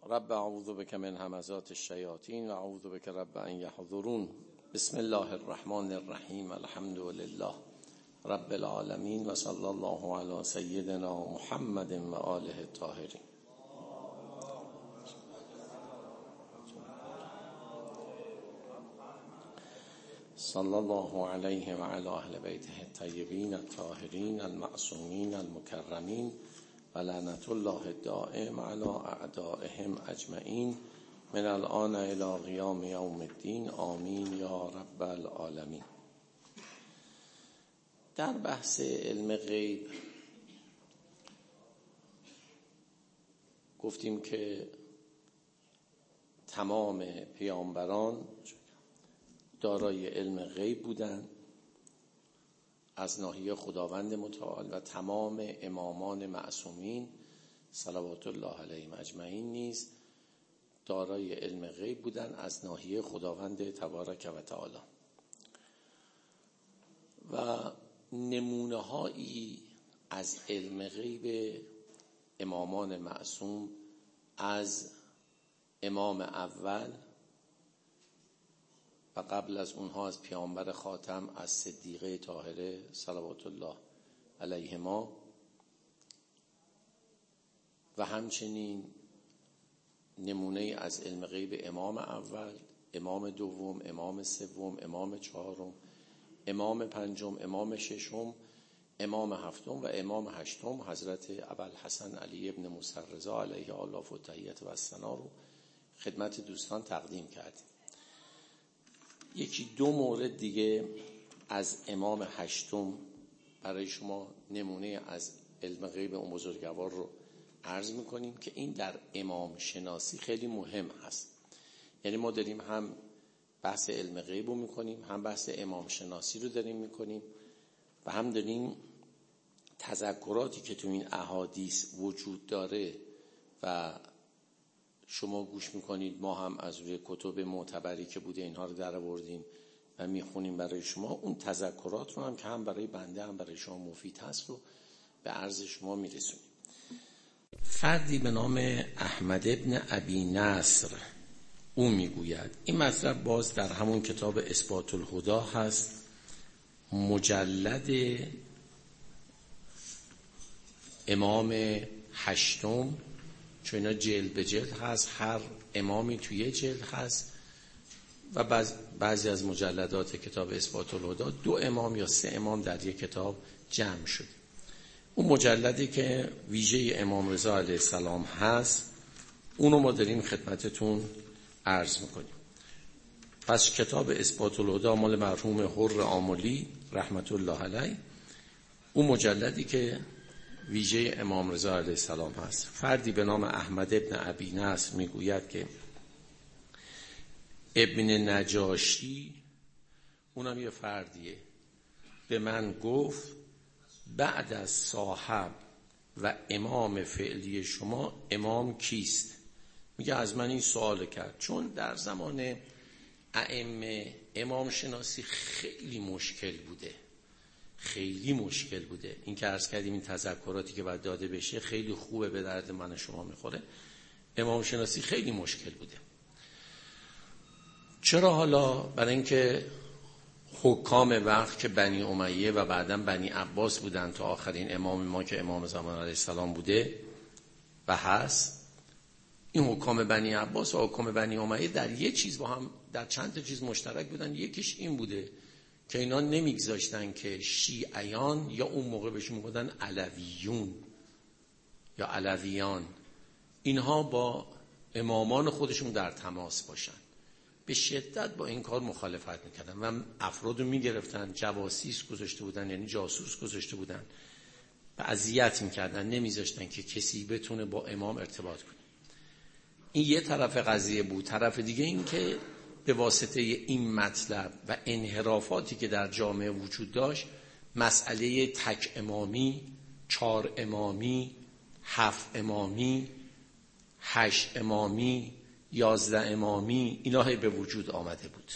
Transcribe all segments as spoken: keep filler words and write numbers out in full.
رب اعوذ بک من همزات الشیاطین و اعوذ بک رب ان یحضرون. بسم الله الرحمن الرحیم. الحمد لله رب العالمین و صلی الله علی سیدنا محمد و آله الطاهرین. صلی الله علیه و علی اهل بیته الطیبین الطاهرین المعصومین المکرمین و لعنت الله الدائم علی اعدائهم اجمعین من الان الی قیام یوم الدین. آمین یا رب العالمین. در بحث علم غیب گفتیم که تمام پیامبران دارای علم غیب بودند از ناحیه خداوند متعال و تمام امامان معصومین صلوات الله علیهم اجمعین نیز دارای علم غیب بودند از ناحیه خداوند تبارک و تعالی. و نمونه هایی از علم غیب امامان معصوم از امام اول و قبل از اونها از پیامبر خاتم از صدیقه طاهره صلوات الله علیهما و همچنین نمونه از علم غیب امام اول، امام دوم، امام سوم، امام چهارم، امام پنجم، امام ششم، امام هفتم و امام هشتم حضرت ابوالحسن علی ابن موسی رضا علیه آلاف و تحیت و الثنا رو خدمت دوستان تقدیم کردیم. یکی دو مورد دیگه از امام هشتم برای شما نمونه از علم غیب اون بزرگوار رو عرض میکنیم که این در امام شناسی خیلی مهم هست. یعنی ما داریم هم بحث علم غیب رو میکنیم، هم بحث امام شناسی رو داریم میکنیم و هم داریم تذکراتی که تو این احادیث وجود داره و شما گوش میکنید، ما هم از روی کتب معتبری که بوده اینها رو در آوردیم و میخونیم برای شما. اون تذکرات رو هم که هم برای بنده هم برای شما مفید هست رو به عرض شما میرسونیم. فردی به نام احمد ابن ابی نصر او میگوید، این مطلب باز در همون کتاب اثبات الهدی هست، مجلد امام هشتم، چون اینا جلد به جلد هست، هر امامی توی جلد هست و بعض بعضی از مجلدات کتاب اثبات الهدی دو امام یا سه امام در یک کتاب جمع شده. اون مجلدی که ویژه امام رضا علیه السلام هست اونو ما داریم خدمتتون عرض میکنیم. پس کتاب اثبات الهدی مال مرحوم حر آملی رحمت الله علیه، اون مجلدی که ویژه امام رضا علیه السلام هست. فردی به نام احمد ابن ابی نصر میگوید که ابن نجاشی، اونم یه فردیه، به من گفت بعد از صاحب و امام فعلی شما امام کیست؟ میگه از من این سوال کرد، چون در زمان ائمه امام شناسی خیلی مشکل بوده، خیلی مشکل بوده. این که عرض کردیم این تذکراتی که باید داده بشه خیلی خوبه، به درد من شما میخوره. امام شناسی خیلی مشکل بوده. چرا؟ حالا برای اینکه حکام وقت که بنی امیه و بعداً بنی عباس بودن تا آخرین امام ما که امام زمان علیه السلام بوده و هست، این حکام بنی عباس و حکام بنی امیه در یه چیز با هم، در چند تا چیز مشترک بودن. یکیش این بوده که اینا نمیگذاشتن که شیعیان یا اون موقع بهشون میگفتن علویون یا علویان اینها با امامان خودشون در تماس باشن. به شدت با این کار مخالفت میکردن و افرادو میگرفتن، جواسیس گذاشته بودن، یعنی جاسوس گذاشته بودن و اذیت میکردن، نمیذاشتن که کسی بتونه با امام ارتباط کنه. این یه طرف قضیه بود. طرف دیگه این که به واسطه این مطلب و انحرافاتی که در جامعه وجود داشت، مسئله تک امامی، چهار امامی، هفت امامی، هشت امامی، یازده امامی، اینا هی به وجود آمده بود.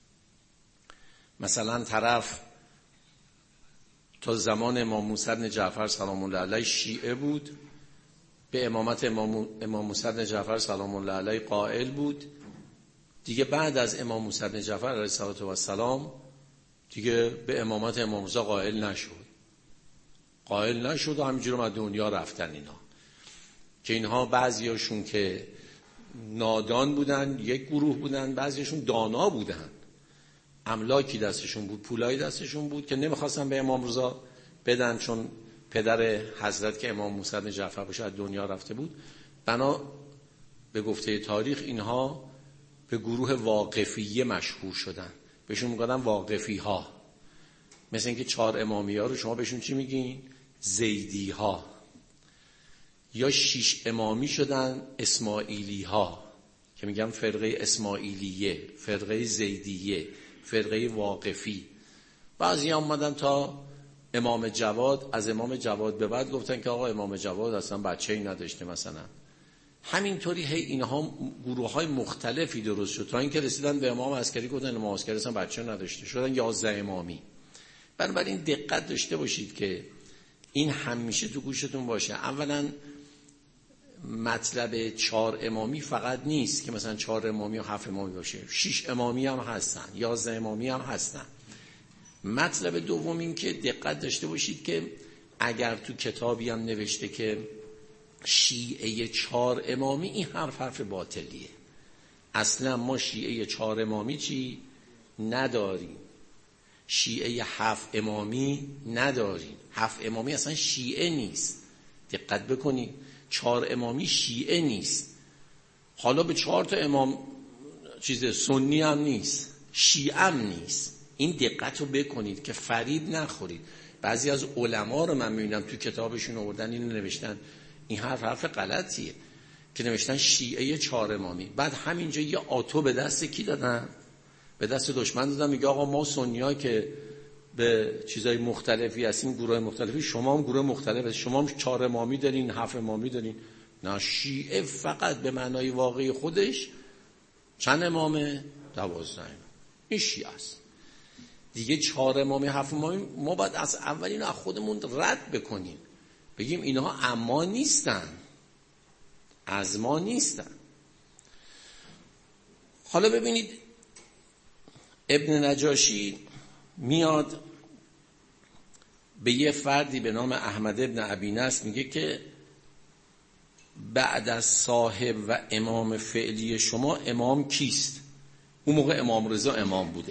مثلا طرف تا زمان امام موسی بن جعفر سلام الله علیه شیعه بود، به امامت امام, امام موسی بن جعفر سلام الله علیه قائل بود. دیگه بعد از امام موسی بن جعفر علیه السلام دیگه به امامت امام موسی قائل نشد قائل نشد و همینجور از دنیا رفتن اینا. که اینها بعضیاشون که نادان بودن یک گروه بودن، بعضیاشون دانا بودن، املاکی دستشون بود، پولای دستشون بود که نمیخواستن به امام رضا بدن، چون پدر حضرت که امام موسی بن جعفر باشه از دنیا رفته بود. بنا به گفته تاریخ اینها به گروه واقفیه مشهور شدن، بهشون میگن واقفی ها. مثل اینکه چهار امامی ها رو شما بهشون چی میگین؟ زیدی ها. یا شش امامی شدن اسماعیلی ها که میگن فرقه اسماعیلیه، فرقه زیدیه، فرقه واقفی. بعضی هم اومدن تا امام جواد، از امام جواد به بعد گفتن که آقا امام جواد اصلا بچه‌ای نداشته مثلا. همینطوری هی اینها گروه های مختلفی درست شد تا اینکه رسیدن به امام عسکری، گفتن امام عسکری اصلا بچه نداشته، شدن یازده امامی. بنابراین دقت داشته باشید که این همیشه تو گوشتون باشه. اولا مطلب چهار امامی فقط نیست که مثلا چهار امامی و هفت امامی باشه، شش امامی هم هستن، یازده امامی هم هستن. مطلب دوم این که دقت داشته باشید که اگر تو کتابی هم نوشته که شیعه چهار امامی، این حرف حرف باطلیه. اصلا ما شیعه چهار امامی چی نداریم، شیعه هفت امامی نداریم. هفت امامی اصلا شیعه نیست، دقت بکنید، چهار امامی شیعه نیست. حالا به چهار تا امام چیز سنی هم نیست، شیعه هم نیست. این دقت رو بکنید که فریب نخورید. بعضی از علما رو من میبینم تو کتابشون آوردن اینو نوشتن، این حرف حرف غلطیه که نوشتن شیعه چهار امامی، بعد همینجا یه آتو به دست کی دادن؟ به دست دشمن دادن. میگه آقا ما سنی‌ها که به چیزای مختلفی هستیم، گروه مختلفی، شما هم گروه مختلف، شما هم چهار امامی دارین، هفت امامی دارین. نه، شیعه فقط به معنای واقعی خودش چند امامه؟ دوازده امام. این شیعه است دیگه. چهار امامی، هفت امامی ما باید از اول اینو از خودمون رد بکنیم، بگیم اینها اما نیستن، از ما نیستن. حالا ببینید ابن نجاشی میاد به یه فردی به نام احمد ابن ابی نصر میگه که بعد از صاحب و امام فعلی شما امام کیست؟ اون موقع امام رضا امام بوده.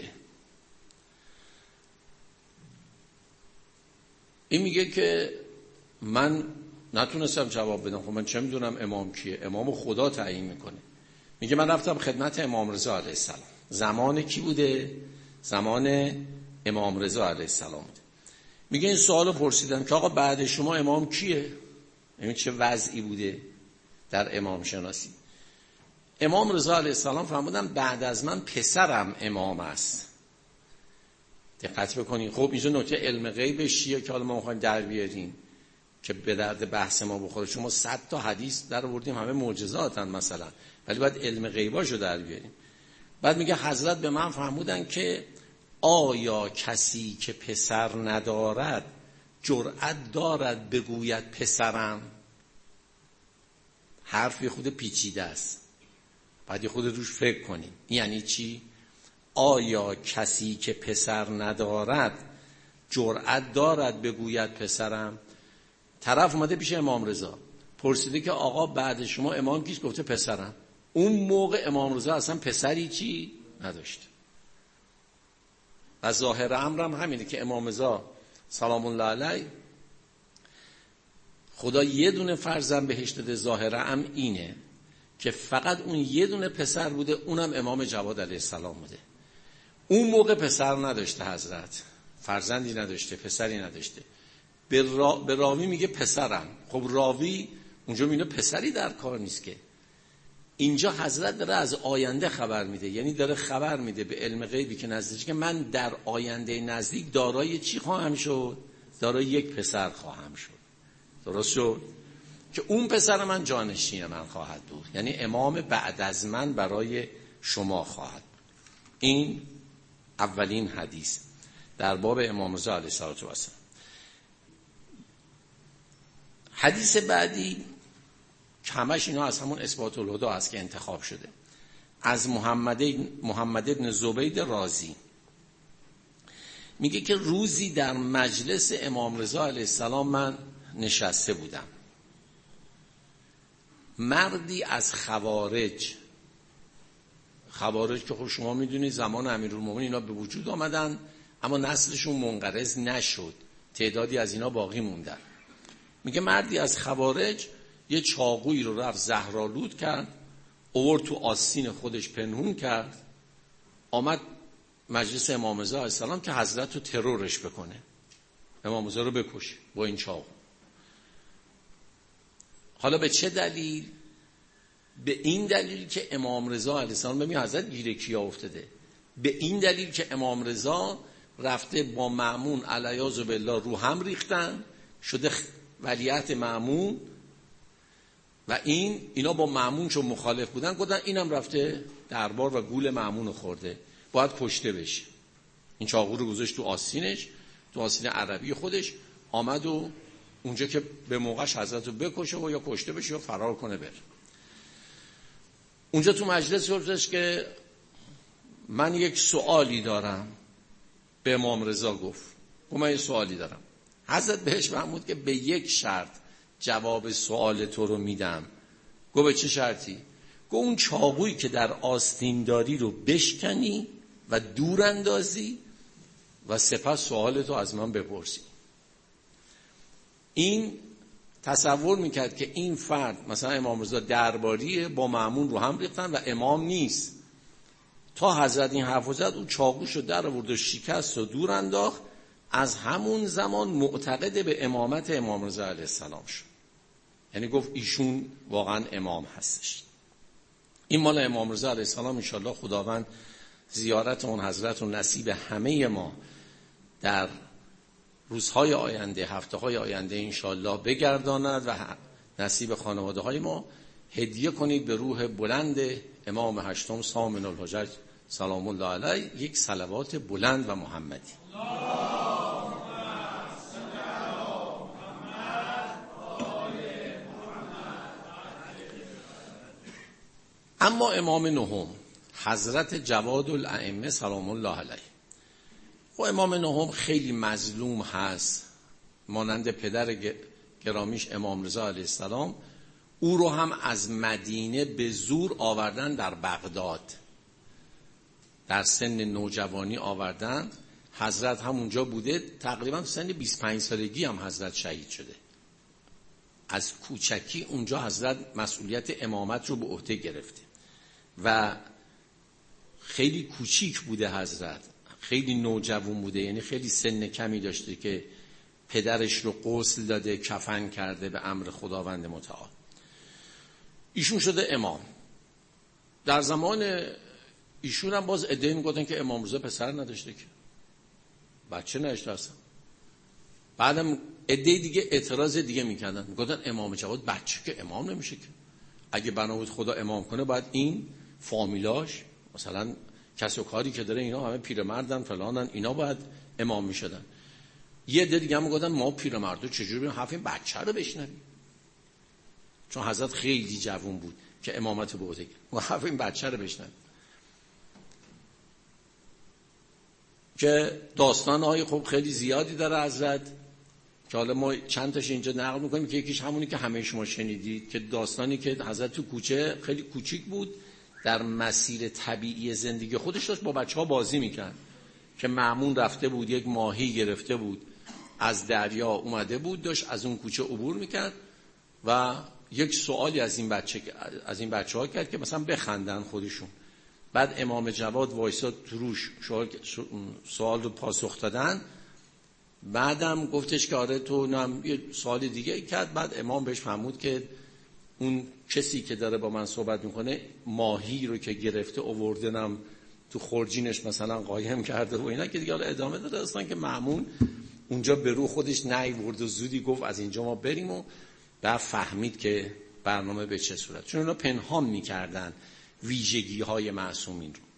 این میگه که من نتونستم جواب بدم، خب من چه میدونم امام کیه؟ امام خدا تعیین میکنه. میگه من رفتم خدمت امام رضا علیه السلام. زمان کی بوده؟ زمان امام رضا علیه السلام بوده. میگه این سوالو پرسیدم که آقا بعد شما امام کیه؟ این چه وضعی بوده در امام شناسی؟ امام رضا علیه السلام فرمودن بعد از من پسرم امام است. دقت بکنین. خب اینجا نکته علم غیب شیعه که حالا ما می‌خوایم در بیاریم که به درد بحث ما بخوره. شما صد تا حدیث در آوردیم، همه معجزاتن مثلا، ولی باید علم غیباشو در بیاریم. بعد میگه حضرت به من فرمودن که آیا کسی که پسر ندارد جرأت دارد بگوید پسرم؟ حرفی خود پیچیده است، باید خود روش فکر کنیم. یعنی چی؟ آیا کسی که پسر ندارد جرأت دارد بگوید پسرم؟ طرف اومده پیش امام رضا پرسیده که آقا بعد شما امام کیست؟ گفته پسرم. اون موقع امام رضا اصلا پسری چی نداشت. و ظاهر امرم همینه که امام رضا سلام الله علیه خدا یه دونه فرزند بهش داده. ظاهر امر اینه که فقط اون یه دونه پسر بوده، اونم امام جواد علیه السلام بوده. اون موقع پسر نداشته، حضرت فرزندی نداشته، پسری نداشته. به, را... به راوی میگه پسرم. خب راوی اونجا میگه پسری در کار نیست که. اینجا حضرت داره از آینده خبر میده، یعنی داره خبر میده به علم غیبی که نزدیک، که من در آینده نزدیک دارای چی خواهم شد؟ دارای یک پسر خواهم شد. درست شد؟ که اون پسر من جانشین من خواهد بود، یعنی امام بعد از من برای شما خواهد بود. این اولین حدیث در باب امام رضا علیه السلام. حدیث بعدی همش اینا از همون اثبات الهدا است که انتخاب شده. از محمد محمد ابن زبید رازی میگه که روزی در مجلس امام رضا علیه السلام من نشسته بودم، مردی از خوارج، خوارج که خب شما میدونید زمان امیرالمومنین اینا به وجود آمدن اما نسلشون منقرض نشد، تعدادی از اینا باقی موندن. میگه مردی از خوارج یه چاقویی رو رفت زهرآلود کرد، آورد تو آستین خودش پنهون کرد، آمد مجلس امام رضا علیه السلام که حضرت رو ترورش بکنه، امام رضا رو بکشه با این چاقو. حالا به چه دلیل؟ به این دلیل که امام رضا علیه السلام، ببین حضرت گیره کیا افتاده، به این دلیل که امام رضا رفته با مأمون علیاذ بالله رو هم ریختن، شده ولیعت مأمون و این اینا با مأمون چون مخالف بودن گفتن اینم رفته دربار و گول مأمون خورده، باید کشته بشه. این چاقو رو گذاشت تو آستینش، تو آستین عربی خودش، آمد و اونجا که به موقعش حضرت رو بکشه و یا کشته بشه یا فرار کنه بره. اونجا تو مجلس گفتش که من یک سوالی دارم، به امام رضا گفت و من یک سوالی دارم. حضرت بهش فرمود که به یک شرط جواب سوال تو رو میدم. گفت به چه شرطی؟ گفت اون چاقویی که در آستین داری رو بشکنی و دور اندازی و سپس سوال تو از من بپرسی. این تصور میکرد که این فرد مثلا امام رضا درباریه، با مأمون رو هم ریختن و امام نیست. تا حضرت این حرف زد اون چاقوشو در آورد و شکست و دور انداخت. از همون زمان معتقد به امامت امام رضا علیه السلام شد، یعنی گفت ایشون واقعا امام هستش. این مال امام رضا علیه السلام. انشالله خداوند زیارت اون حضرت و نصیب همه ما در روزهای آینده، هفته‌های آینده انشالله بگرداند و نصیب خانواده های ما. هدیه کنید به روح بلند امام هشتم ثامن الحجج سلام الله علیه یک صلوات بلند و محمدی. اما امام نهم حضرت جواد الائمه سلام الله علیه، و امام نهم خیلی مظلوم هست، مانند پدر گرامیش امام رضا علیه السلام. او رو هم از مدینه به زور آوردن در بغداد، در سن نوجوانی آوردن. حضرت هم اونجا بوده، تقریبا سن بیست و پنج سالگی هم حضرت شهید شده. از کوچکی اونجا حضرت مسئولیت امامت رو به عهده گرفته و خیلی کوچیک بوده حضرت، خیلی نوجوان بوده، یعنی خیلی سن کمی داشته که پدرش رو غسل داده، کفن کرده به امر خداوند متعال. ایشون شده امام. در زمان ایشون هم باز ادعا میگفتن که امام رضا پسر نداشته، که بچه نداشته اصلا. بعدم ادعای دیگه اعتراض دیگه میکردن، میگفتن امام جواد بچه که امام نمیشه، که اگه بنا بود خدا امام کنه باید این فامیلاش مثلا کسی و کاری که داره اینا همه پیرمردن فلانن، اینا باید امام میشدن. یه عده دیگه هم میگفتن ما پیرمردا چجوری بریم حرف این بچه رو بشنویم، چون حضرت خیلی جوان بود که امامت به عهده گرفت، ما حرف این بچه رو بشنویم. که داستان‌های خب خیلی زیادی داره حضرت، که حالا ما چند تاش اینجا نقل می‌کنیم، که یکیش همونی که همه شما شنیدید، که داستانی که حضرت تو کوچه خیلی کوچیک بود، در مسیر طبیعی زندگی خودش داشت با بچه‌ها بازی می‌کرد، که مأمون رفته بود یک ماهی گرفته بود از دریا اومده بود، داشت از اون کوچه عبور می‌کرد و یک سوالی از این بچه از این بچه‌ها کرد که مثلا بخندن خودشون. بعد امام جواد وایساد تو روش سوال رو پاسخ دادن. بعدم گفتش که آره تو نم یه سوال دیگه کرد. بعد امام بهش فرمود که اون کسی که داره با من صحبت میکنه ماهی رو که گرفته آوردنم تو خورجینش مثلا قایم کرده و اینا، که دیگه حالا ادامه داده اصلا که مأمون اونجا به رو خودش نیورد و زودی گفت از اینجا ما بریم و بعد فهمید که برنامه به چه صورت، چون اونا پنهان میکردن ویژگی های معصومین رو.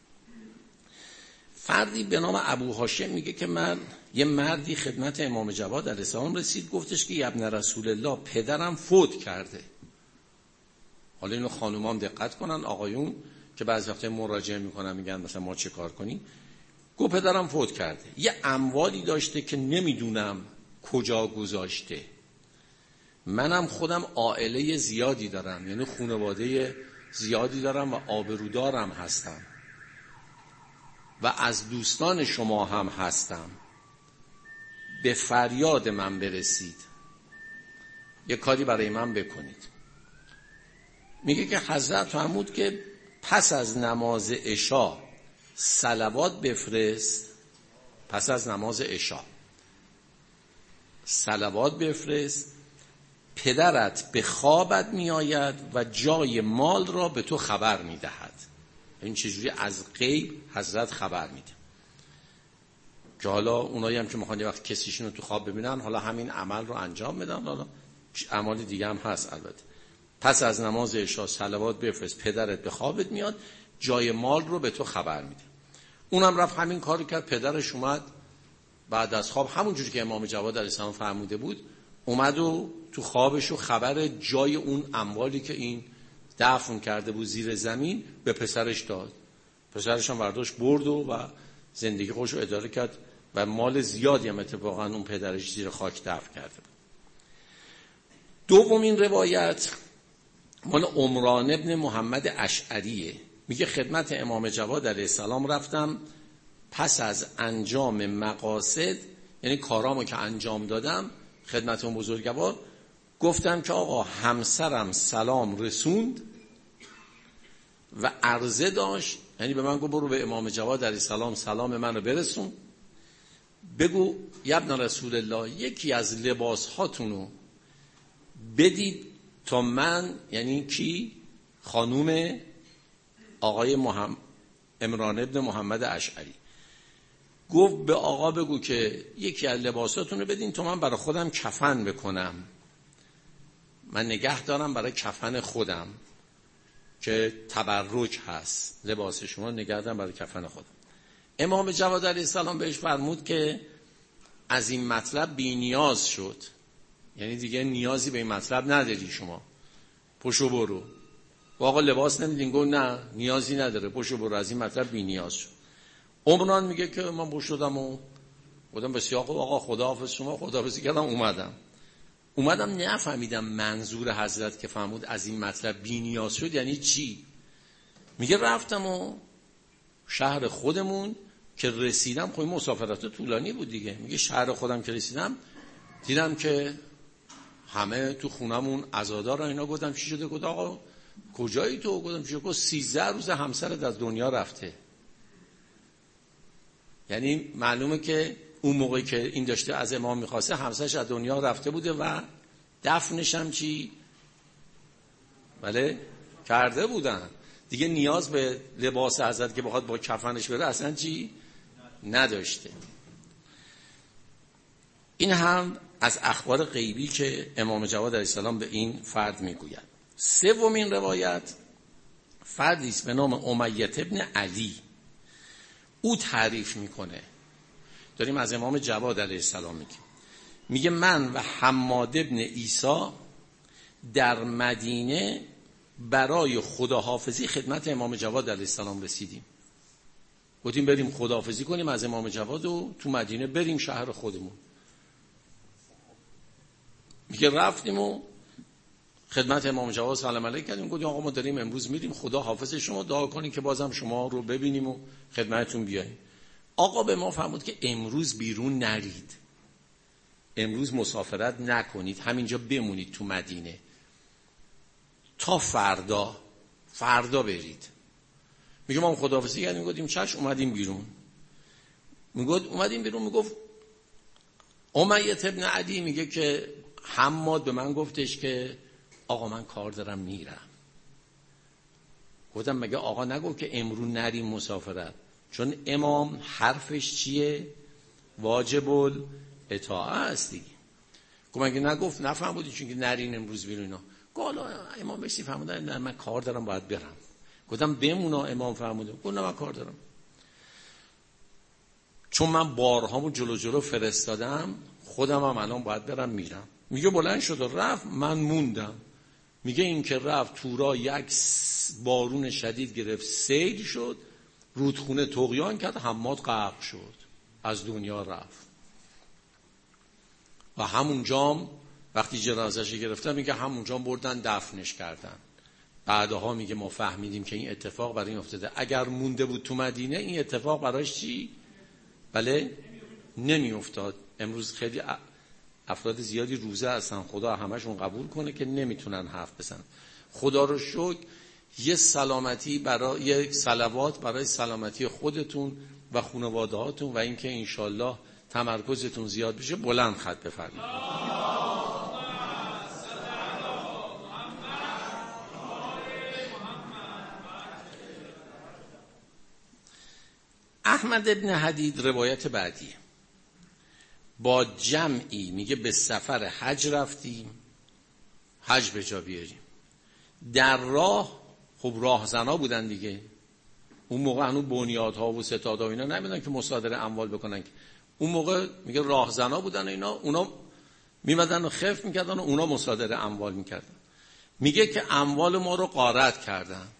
فردی به نام ابو هاشم میگه که من یه مردی خدمت امام جواد علیه السلام رسید، گفتش که ابن رسول الله پدرم فوت کرده. حالا اینو خانومام دقت کنن، آقایون که بعضی وقتا مراجعه میکنن میگن مثلا ما چه کار کنیم. گفت پدرم فوت کرده، یه اموالی داشته که نمیدونم کجا گذاشته. منم خودم عائله زیادی دارم، یعنی خانواده زیادی دارم و آبرودارم هستم و از دوستان شما هم هستم. به فریاد من برسید، یه کاری برای من بکنید. میگه که حضرت فرمود که پس از نماز عشا صلوات بفرست، پس از نماز عشا صلوات بفرست، پدرت به خوابت می آید و جای مال را به تو خبر می دهد. این چجوری از غیب حضرت خبر میده که حالا اونایی هم که میخوان یه وقت کسیشون رو تو خواب ببینن حالا همین عمل رو انجام بدن. حالا اعمال دیگه هم هست البته. پس از نماز عشا صلوات بفرست، پدرت به خوابت میاد، جای مال رو به تو خبر میده. اونم رفت همین کارو کرد. پدرش اومد بعد از خواب، همون جوری که امام جواد علیه السلام فرموده بود، اومد و تو خوابش و خبر جای اون اموالی که این دفن کرده بود زیر زمین به پسرش داد. پسرش هم برداشت برد و, و زندگی خودش رو اداره کرد و مال زیادی هم اتفاقا اون پدرش زیر خاک دفن کرده بود. دومین روایت مال عمران ابن محمد اشعریه. میگه خدمت امام جواد علیه السلام رفتم، پس از انجام مقاصد، یعنی کارامو که انجام دادم خدمت اون بزرگوار، گفتم که آقا همسرم سلام رسوند و عرضه داشت، یعنی به من گفت برو به امام جواد علیه السلام سلام منو برسون، بگو ابن رسول الله یکی از لباس هاتونو بدید تا من، یعنی کی؟ خانوم آقای محمد عمران ابن محمد اشعری، گفت به آقا بگو که یکی از لباساتونو بدین تا من برای خودم کفن بکنم، من نگه دارم برای کفن خودم که تبرک هست، لباس شما نگه دارم برای کفن خودم. امام جواد علیه السلام بهش فرمود که از این مطلب بی نیاز شد، یعنی دیگه نیازی به این مطلب نداری، شما پشو برو. و آقا لباس نمیدین؟ گفت نه نیازی نداره، پشو برو، از این مطلب بی نیاز شد. عمران میگه که من پشت شدم و گفتم بسیار خوب آقا خداحافظ، شما خداحافظی کردم، اومدم اومدم نفهمیدم منظور حضرت که فرمود از این مطلب بی نیاز شد یعنی چی. میگه رفتم و شهر خودمون که رسیدم، خب مسافرت طولانی بود دیگه، میگه شهر خودم که رسیدم دیدم که همه تو خونمون عزادار اینا. گفتم چی شده؟ گفت آقا کجایی تو؟ گفتم چی شده؟ سیزده روز همسرت از دنیا رفته. یعنی معلومه که اون موقعی که این داشته از امام میخواسته همسرش از دنیا رفته بوده و دفنش هم چی؟ بله کرده بودن دیگه، نیاز به لباس حضرت که بخواد با کفنش بره اصلا چی؟ نداشته. این هم از اخبار غیبی که امام جواد علیه السلام به این فرد میگوید. سومین روایت فردی است به نام امیه ابن علی. او تعریف میکنه، داریم از امام جواد علیه السلام میگیم، میگه من و حماد ابن عیسی در مدینه برای خداحافظی خدمت امام جواد علیه السلام رسیدیم. گفتیم بریم خداحافظی کنیم از امام جواد و تو مدینه بریم شهر خودمون. میگه رفتیم و خدمت امام جواد سلام علیه کردیم، گفتیم آقا ما داریم امروز میریم، خدا حافظ شما، دعا کنیم که بازم شما رو ببینیم و خدمتتون بیاییم. آقا به ما فرمود که امروز بیرون نرید، امروز مسافرت نکنید، همینجا بمونید تو مدینه تا فردا، فردا برید. میگه ما خداحافظی کردیم، گفتیم چشم، اومدیم بیرون. میگفت اومدیم بیرون، میگفت امیه ابن عدی میگه که حماد به من گفتش که آقا من کار دارم میرم. گفتم مگه آقا نگفت که امرو نریم مسافرت؟ چون امام حرفش چیه؟ واجب الاطاعه است دیگه. گفتم مگه نگفت؟ نفهمیدی چون که نرین امروز بیرون اینا. گفت امام بهش فهموندن نه من کار دارم باید برم. گفتم بمونا، امام فرموده. گفت نه من کار دارم، چون من بارهامو جلو جلو فرستادم، خودم هم الان باید برم میرم. میگه بلند شد و رفت، من موندم. میگه این که رفت تورا یک بارون شدید گرفت، سیل شد، رودخونه طغیان کرد، حماد غرق شد، از دنیا رفت. و همونجام وقتی جنازه‌اش گرفتن میگه همونجام بردن دفنش کردن. بعدها میگه ما فهمیدیم که این اتفاق برای این افتاده. اگر مونده بود تو مدینه این اتفاق براش چی؟ بله نمی افتاد. امروز خیلی افراد زیادی روزه هستن، خدا همشون قبول کنه که نمیتونن حرف بزنن. خدا رو شکر یه سلامتی برای یه صلوات برای سلامتی خودتون و خانواده هاتون و اینکه انشالله تمرکزتون زیاد بشه بلند خط بفرمایید. احمد ابن حدید روایت بعدی با جمعی میگه به سفر حج رفتیم، حج به جا بیاریم. در راه خب راهزنا بودن دیگه، اون موقع هنوز بنیادها و ستادها و اینا نمیدونن که مصادره اموال بکنن. اون موقع میگه راهزنا بودن و اینا، اونا میمدن و خف میکردن و اونا مصادره اموال میکردن. میگه که اموال ما رو غارت کردن.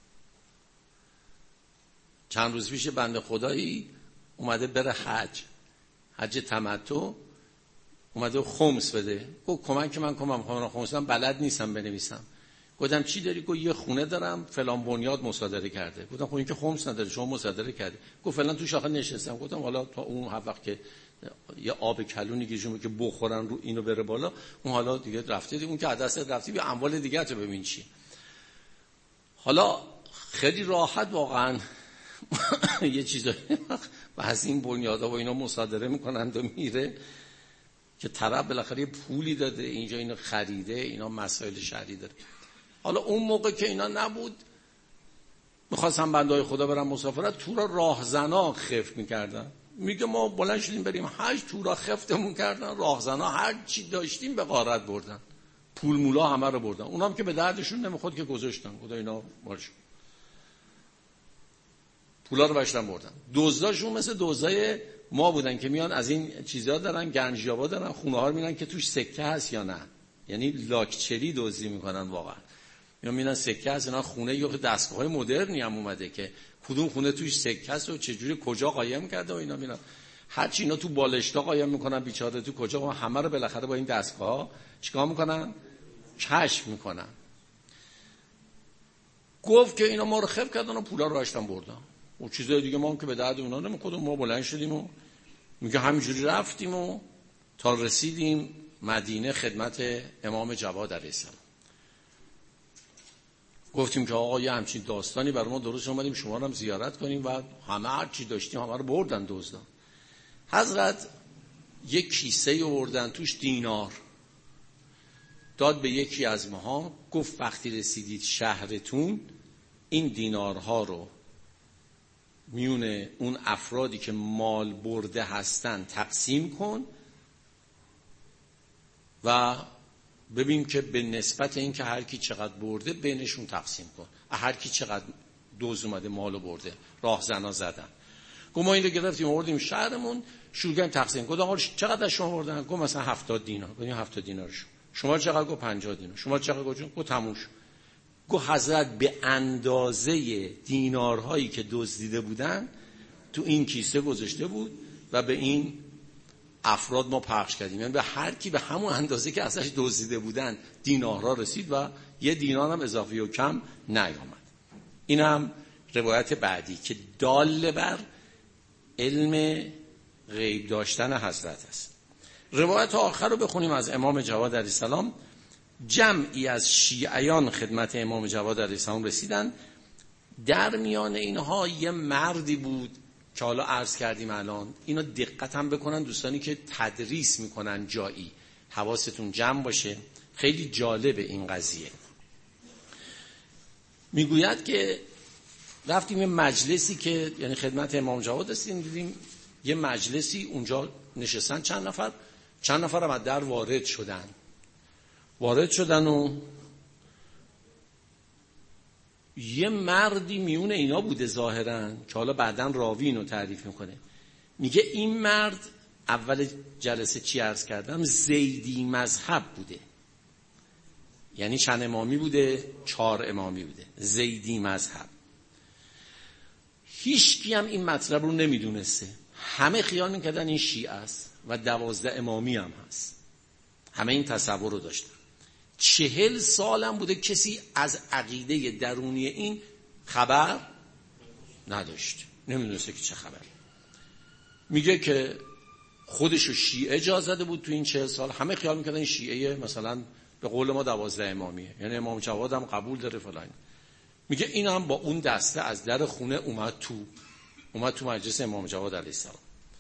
چند روز پیش بنده خدایی اومده بره حج، حج تمتع، اومده خمس بده. گفت کمک من کنم، خواهم خمس بدم بلد نیستم بنویسم. گفتم چی داری؟ گفت یه خونه دارم فلان بنیاد مصادره کرده. گفتم خب این که خمس نداره شما مصادره کردی. گفت فلان تو شاخه نشستم. گفتم حالا تا اون وقت که یه آب کلونی گیجون که بخورن رو اینو بره بالا، اون حالا دیگه رفته دی. اون که عدس رفتی به اموال دیگه تو ببین چی. حالا خیلی راحت واقعا یه چیزایی بعضی این بنیادها و اینا مصادره میکنند و میره که طرف بالاخره پولی داده اینجا اینو خریده، اینا مسائل شهری داره. حالا اون موقع که اینا نبود میخواستن بندهای خدا برن مسافرت، تو را راهزنا خف میکردن. میگه ما بلند شدیم بریم حج، تو را خفتمون کردن، راهزنا هر چی داشتیم به غارت بردن، پول مولا همه رو بردن. اونام که به دردشون نمیخورد که گذاشتن، خدا اینا باش پولا رو بشتن بردن. دزداشون مثل دزدای ما بودن که میان از این چیزا دارن، گنجیابا دارن، خونه ها رو میرن که توش سکه هست یا نه، یعنی لاکچری دزدی میکنن واقعا. میان میرن سکه هست، اینا خونه یا دستگاه‌های مدرنی هم اومده که کدوم خونه توش سکه هست و چه جوری کجا قایم کرده و اینا میرن هر چی اینا تو بالشتا قایم میکنن، بیچاره تو کجا، همه رو بالاخره با این دستگاه‌ها چیکار میکنن؟ کشف میکنن. گفت که اینا ما رو خف کردن و پولا رو باشتن بردن. و چیزای دیگه ما هم که به درد اونا نمیخورد. ما بلند شدیم و میگه همینجوری رفتیم و تا رسیدیم مدینه خدمت امام جواد علیه السلام. گفتیم که آقا یه همچین داستانی برای ما درست اومدیم شما رو هم زیارت کنیم و همه هر چی داشتیم همه رو بردن دزدان. حضرت یک کیسه آوردن توش دینار، داد به یکی از ماها، گفت وقتی رسیدید شهرتون این دینارها رو میونه اون افرادی که مال برده هستن تقسیم کن و ببین که به نسبت این که هر کی چقدر برده بینشون تقسیم کن، هر کی چقدر دوز اومده مالو برده. راهزنا زدن. گفت ما این رو گرفتیم آوردیم شهرمون، شروع کردیم تقسیم. گفت آقا چقدر شما بردن؟ گفت مثلا هفتاد دینار. گفتیم هفتاد دینارشون. شما چقدر؟ گفت پنجاه دینار. شما چقدر؟ گفت تموم شد. گفت حضرت به اندازه دینارهایی که دزدیده بودن تو این کیسه گذاشته بود و به این افراد ما پخش کردیم، یعنی به هر کی به همون اندازه که ازش دزدیده بودن دینارها رسید و یه دینار هم اضافی و کم نیامد. این هم روایت بعدی که دال بر علم غیب داشتن حضرت است. روایت آخر رو بخونیم از امام جواد علیه السلام. جمعی از شیعیان خدمت امام جواد علیه السلام رسیدن. در میان اینها یه مردی بود که حالا عرض کردیم الان. اینا دقت هم بکنن دوستانی که تدریس میکنن جایی، حواستون جمع باشه، خیلی جالبه این قضیه. میگوید که رفتیم یه مجلسی که یعنی خدمت امام جواد هستیم، دیدیم یه مجلسی اونجا نشستن چند نفر، چند نفر هم از در وارد شدن وارد شدن و یه مردی میون اینا بوده ظاهراً که حالا بعداً راوی اینو تعریف میکنه. میگه این مرد اول جلسه چی عرض کردم زیدی مذهب بوده، یعنی چند امامی بوده؟ چهار امامی بوده. زیدی مذهب. هیچکی هم این مطلب رو نمیدونسته. همه خیال میکردن این شیعه است و دوازده امامی هم هست. همه این تصور رو داشتن. چهل سالم بوده کسی از عقیده درونی این خبر نداشت، نمیدونسته که چه خبر. میگه که خودشو شیعه جا زده بود تو این چهل سال. همه خیال میکردن این شیعه مثلا به قول ما دوازده امامیه، یعنی امام جواد هم قبول داره فلان. میگه این هم با اون دسته از در خونه اومد تو اومد تو مجلس امام جواد علیه السلام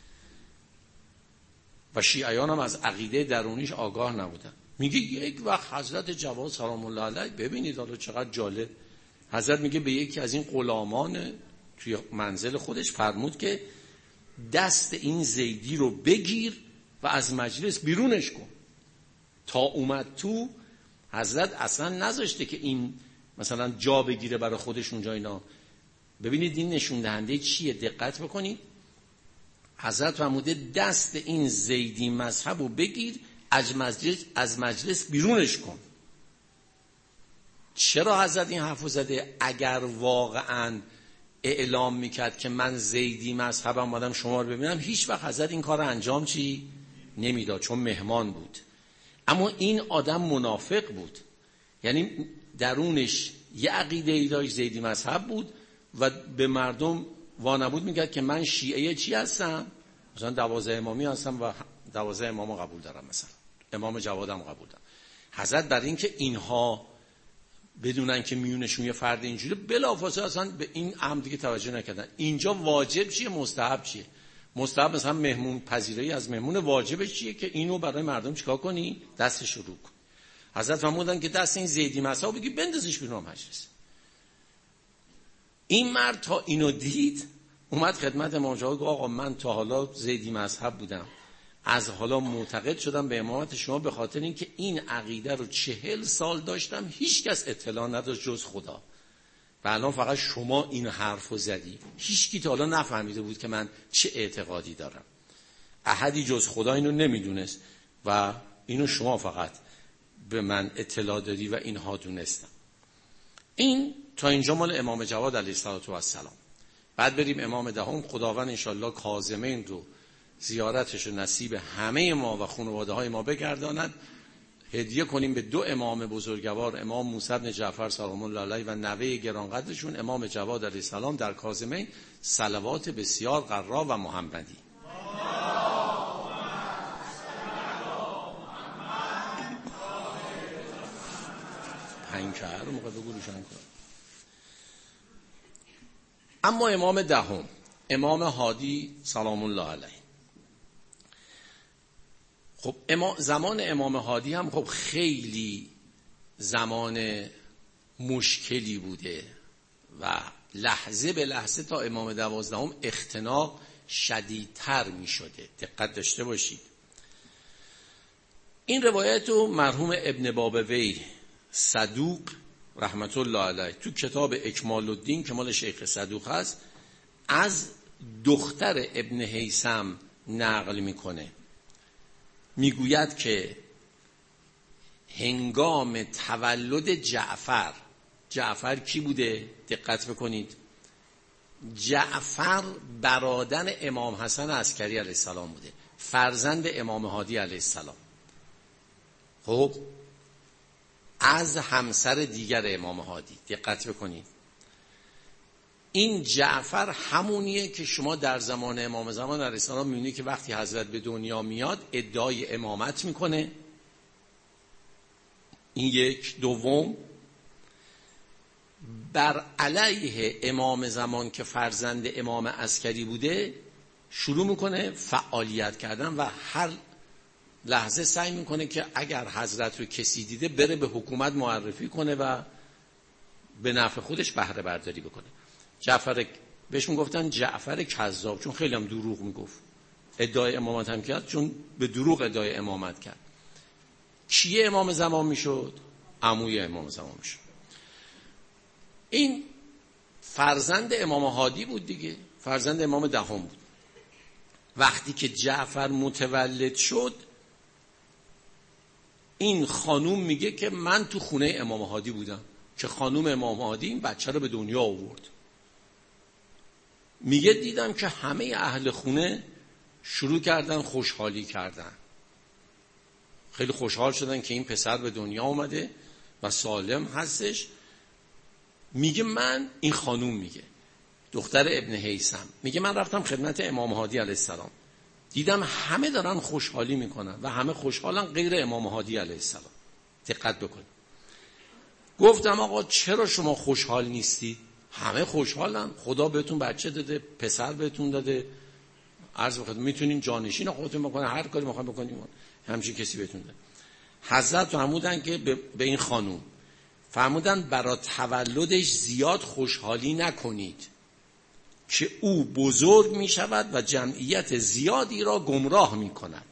و شیعیان هم از عقیده درونیش آگاه نبودن. میگه یک وقت حضرت جواد سلام الله علیه، ببینید حالا چقدر جالب، حضرت میگه به یکی از این غلامان توی منزل خودش فرمود که دست این زیدی رو بگیر و از مجلس بیرونش کن. تا اومد تو حضرت اصلا نذاشته که این مثلا جا بگیره برای خودش اونجا اینا. ببینید این نشون دهنده چیه، دقت بکنید. حضرت فرموده دست این زیدی مذهب رو بگیر، از مجلس, از مجلس بیرونش کن. چرا حضرت این حرفو زده؟ اگر واقعا اعلام میکرد که من زیدی مذهبم اومدم شما رو ببینم، هیچ وقت حضرت این کار رو انجام چی نمیداد، چون مهمان بود. اما این آدم منافق بود، یعنی درونش یه عقیده ای داشت، زیدی مذهب بود و به مردم وانمود میکرد که من شیعه چی هستم، مثلا دوازده امامی هستم و دوازده امامو قبول دارم، مثلا امام جوادم قبول دارم. حضرت برای اینکه اینها بدونن که میونشون یه فرد اینجوری، بلافاصله اصلا به این امر دیگه توجه نکردن. اینجا واجب چیه، مستحب چیه؟ مستحب مثلا مهمون پذیرایی از مهمون، واجبش چیه که اینو برای مردم چیکار کنی، دستش رو کن. حضرت فرمودن که دست این زیدی مذهب بگی بندازش بیرون مجلس. این مرد تا اینو دید اومد خدمت امام جواد گفت آقا من تا حالا زیدی مذهب بودم، از حالا معتقد شدم به امامت شما به خاطر اینکه این عقیده رو چهل سال داشتم، هیچ کس اطلاع نداشت جز خدا، و الان فقط شما این حرفو زدی. هیچ کی تا حالا نفهمیده بود که من چه اعتقادی دارم، احدی جز خدا اینو نمیدونست و اینو شما فقط به من اطلاع دادی و اینها دونستم. این تا اینجا مال امام جواد علیه السلام. بعد بریم امام دهم. خداوند انشالله کاظمین رو زیارتش و نصیب همه ما و خانواده های ما بگرداند. هدیه کنیم به دو امام بزرگوار، امام موسی بن جعفر سلام الله علیه و نوه گرانقدرشون امام جواد علیه السلام، در کاظمین صلوات بسیار قرا و محمدی. پنج که هر موقع بگو روشن کن. اما امام دهم، امام هادی سلام الله علیه، خب امام زمان امام هادی هم خب خیلی زمان مشکلی بوده و لحظه به لحظه تا امام دوازدهم اختناق شدیدتر می شده. دقت داشته باشید. این روایت رو مرحوم ابن بابوی صدوق رحمت الله علیه تو کتاب اکمال الدین که مال شیخ صدوق هست از دختر ابن هیثم نقل میکنه. میگوید که هنگام تولد جعفر، جعفر کی بوده؟ دقت بکنید. جعفر برادر امام حسن عسکری علیه السلام بوده، فرزند امام هادی علیه السلام. خب از همسر دیگر امام هادی. دقت بکنید. این جعفر همونیه که شما در زمان امام زمان علیه السلام میبینید که وقتی حضرت به دنیا میاد ادعای امامت میکنه. این یک. دوم، بر علیه امام زمان که فرزند امام عسکری بوده شروع میکنه فعالیت کردن و هر لحظه سعی میکنه که اگر حضرت رو کسی دیده بره به حکومت معرفی کنه و به نفع خودش بهره برداری بکنه. جعفر بهش میگفتن جعفر کذاب، چون خیلی هم دروغ میگفت، ادعای امامت هم کرد چون به دروغ ادعای امامت کرد. کیه امام زمان میشد؟ عموی امام زمان میشد. این فرزند امام هادی بود دیگه، فرزند امام دهم بود. وقتی که جعفر متولد شد این خانوم میگه که من تو خونه امام هادی بودم که خانوم امام هادی این بچه رو به دنیا آورد. میگه دیدم که همه اهل خونه شروع کردن خوشحالی کردن، خیلی خوشحال شدن که این پسر به دنیا اومده و سالم هستش. میگه من، این خانوم میگه، دختر ابن هیثم، میگه من رفتم خدمت امام هادی علیه السلام، دیدم همه دارن خوشحالی میکنن و همه خوشحالن غیر امام هادی علیه السلام. دقت بکنید. گفتم آقا چرا شما خوشحال نیستی؟ همه خوشحالن، خدا بهتون بچه داده، پسر بهتون داده، عرض بخواد میتونین جانشین خودتون بکنین، هر کاری میخواین بکنین، همچین کسی بهتون داده. حضرت فرمودن که به این خانوم فرمودن برای تولدش زیاد خوشحالی نکنید که او بزرگ می شود و جمعیت زیادی را گمراه می کند.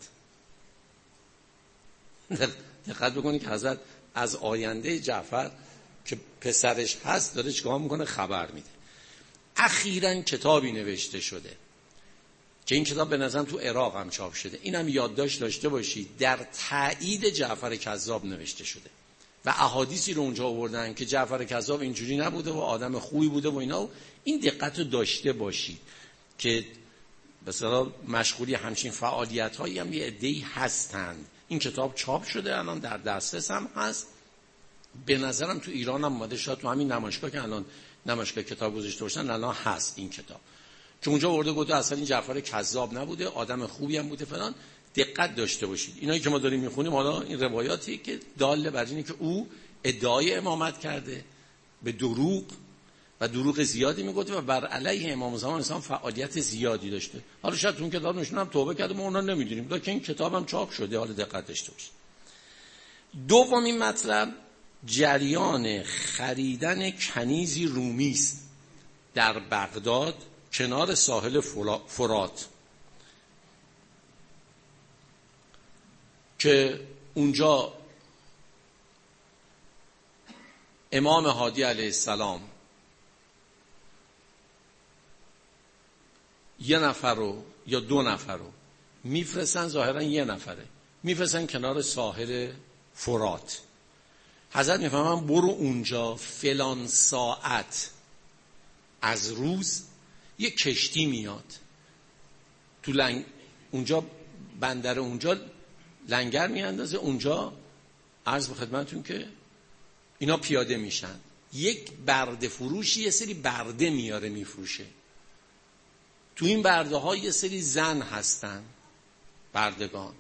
دقت بکنید که حضرت از آینده جعفر که پسرش هست داره چیکار میکنه، خبر میده. اخیراً کتابی نوشته شده که این کتاب به نظرم تو عراق هم چاپ شده، اینم یادداشت داشته باشید، در تایید جعفر کذاب نوشته شده و احادیثی رو اونجا آوردن که جعفر کذاب اینجوری نبوده و آدم خوبی بوده و اینا. این دقت رو داشته باشید که مثلا مشغولی همچین فعالیت‌هایی هم یه عده‌ای هستند. این کتاب چاپ شده، الان در دسترس هم هست. به نظرم تو ایران هم اومده، شاید تو همین نمایشگاه که الان نمایشگاه کتاب گذاشته باشن الان هست این کتاب، که اونجا ورده گفته اصلا این جعفر کذاب نبوده، آدم خوبی هم بوده فلان. دقت داشته باشید. اینایی که ما داریم میخونیم حالا این روایاتی که داله بر اینه که او ادعای امامت کرده به دروغ و دروغ زیادی میگفته و بر علیه امام زمان اسلام فعالیت زیادی داشته. حالا شاید اون کتاب نشون هم توبه کرده، ما اونا نمیدونیم، دا که این کتابم چاپ شده. حالا دقت داشته باشید. دومین مطلب جریان خریدن کنیزی رومی است در بغداد کنار ساحل فرات که اونجا امام هادی علیه السلام یه نفر رو یا دو نفر رو میفرستن، ظاهرا یه نفره میفرستن کنار ساحل فرات. حضرت میفهمن برو اونجا فلان ساعت از روز یه کشتی میاد تو لنگ... اونجا بندر اونجا لنگر میاندازه اونجا، عرض به خدمتون که اینا پیاده میشن، یک برده فروشی یه سری برده میاره میفروشه. تو این برده ها یه سری زن هستن، بردگان.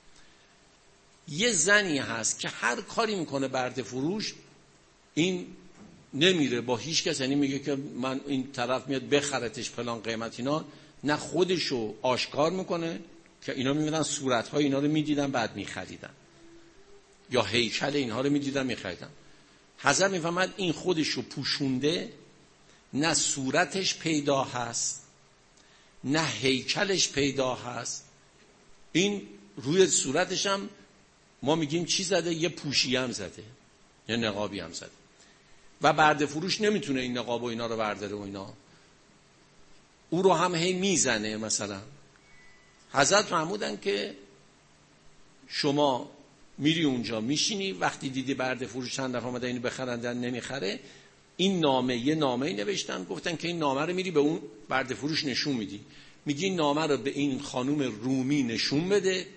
یه زنی هست که هر کاری میکنه برده فروش، این نمیره با هیچ کس، یعنی میگه که من این طرف میاد بخرتش فلان قیمت اینا، نه خودشو آشکار میکنه که اینا میبینن صورتهای اینا رو میدیدن بعد میخریدن، یا هیکل اینها رو میدیدن میخریدن. حضرت میفهمد این خودشو پوشونده، نه صورتش پیدا هست نه هیکلش پیدا هست، این روی صورتش هم ما میگیم چی زده، یه پوشی هم زده یا نقابی هم زده و برده فروش نمیتونه این نقاب و اینا رو برداره و اینا، او رو هم هی میزنه. مثلا حضرت فرمودن که شما میری اونجا میشینی، وقتی دیدی برده فروش چند دفعه اومده اینو بخرندن نمیخره، این نامه یه نامه نوشتن، گفتن که این نامه رو میری به اون برده فروش نشون میدی، میگی این نامه رو به این خانم رومی نشون بده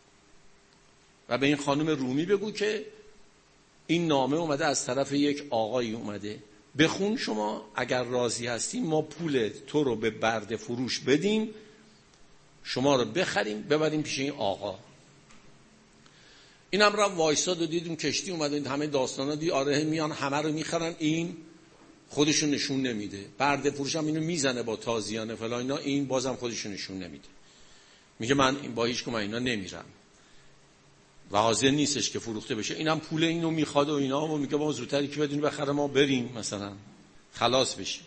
و به این خانم رومی بگو که این نامه اومده از طرف یک آقایی اومده، بخون شما، اگر راضی هستی ما پول تو رو به برده فروش بدیم، شما رو بخریم ببریم پیش این آقا. این هم را وایساد و دیدیم کشتی اومده، همه داستانا دی آره میان همه رو میخرن، این خودشون نشون نمیده، برده فروش هم اینو میزنه با تازیانه فلان اینا، این بازم خودشون نشون نمیده، میگه من این با هیچ کم اینا نمیرم و حاضر نیستش که فروخته بشه. اینم پول اینو میخواد و اینا و میگه ما زودتر که بدونی بخره ما بریم مثلا خلاص بشیم.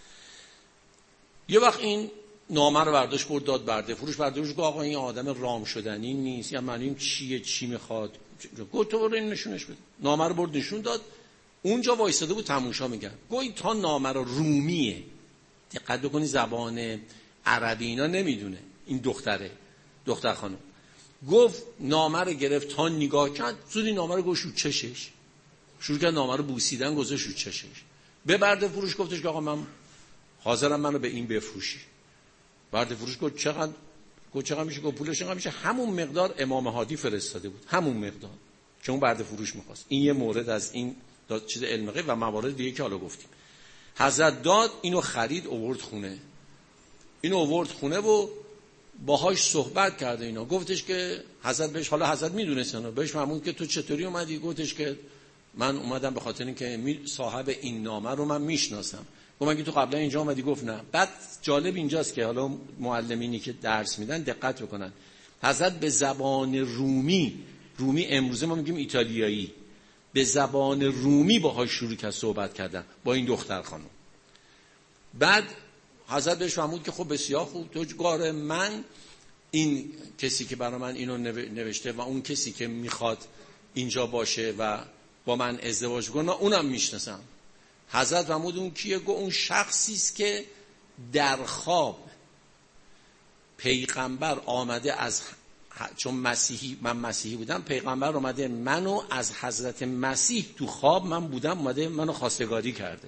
یه وقت این نامه رو برداشت برد داد برده فروش، برده فروش گفت آقا این آدم رام شدنی نیست، یا معلوم چیه چی میخواد، گفت تو برو این نشونش بده. نامه رو برد نشون داد، اونجا وایساده بود تماشا میگن، گوی تا نامه رو رومیه، دقت کنی زبان عربی اینا نمیدونه، این دختره دختر خانم گفت نامه رو گرفت تا نگاه کرد، زودی نامه رو گوش رو چشش، شروع کرد نامه رو بوسیدن، گذاشت رو چشش. به برده فروش گفتش که آقا من حاضرم منو به این بفروشی. برده فروش گفت چقدر؟ گفت چقدر میشه؟ گفت پولش چقدر میشه؟ همون مقدار امام هادی فرستاده بود، همون مقدار که اون برده فروش میخواست. این یه مورد از این چیز علم غیب و موارد دیگه که حالا گفتیم. حضرت داد، اینو خرید، آورد خونه. اینو آورد خونه و باهاش صحبت کرده. اینا گفتش که حضرت بهش، حالا حضرت میدونست اینا، بهش فرمود که تو چطوری اومدی؟ گفتش که من اومدم به خاطر اینکه صاحب این نامه رو من میشناسم. گفت مگه تو قبلا اینجا اومدی؟ گفت نه. بعد جالب اینجاست که حالا معلمینی که درس میدن دقت بکنن، حضرت به زبان رومی، رومی امروزه ما میگیم ایتالیایی، به زبان رومی باهاش شروع کرد صحبت کردن با این دختر خانم. بعد حضرت بهش فرمود که خب بسیار خوب، تو گاره من این کسی که برای من اینو نوشته و اون کسی که میخواد اینجا باشه و با من ازدواج کنه اونم میشناسم. حضرت فرمود اون کیه؟ گفت اون شخصی است که در خواب پیغمبر آمده از، چون مسیحی، من مسیحی بودم، پیغمبر آمده منو از حضرت مسیح تو خواب من بودم، اومده منو خواستگاری کرده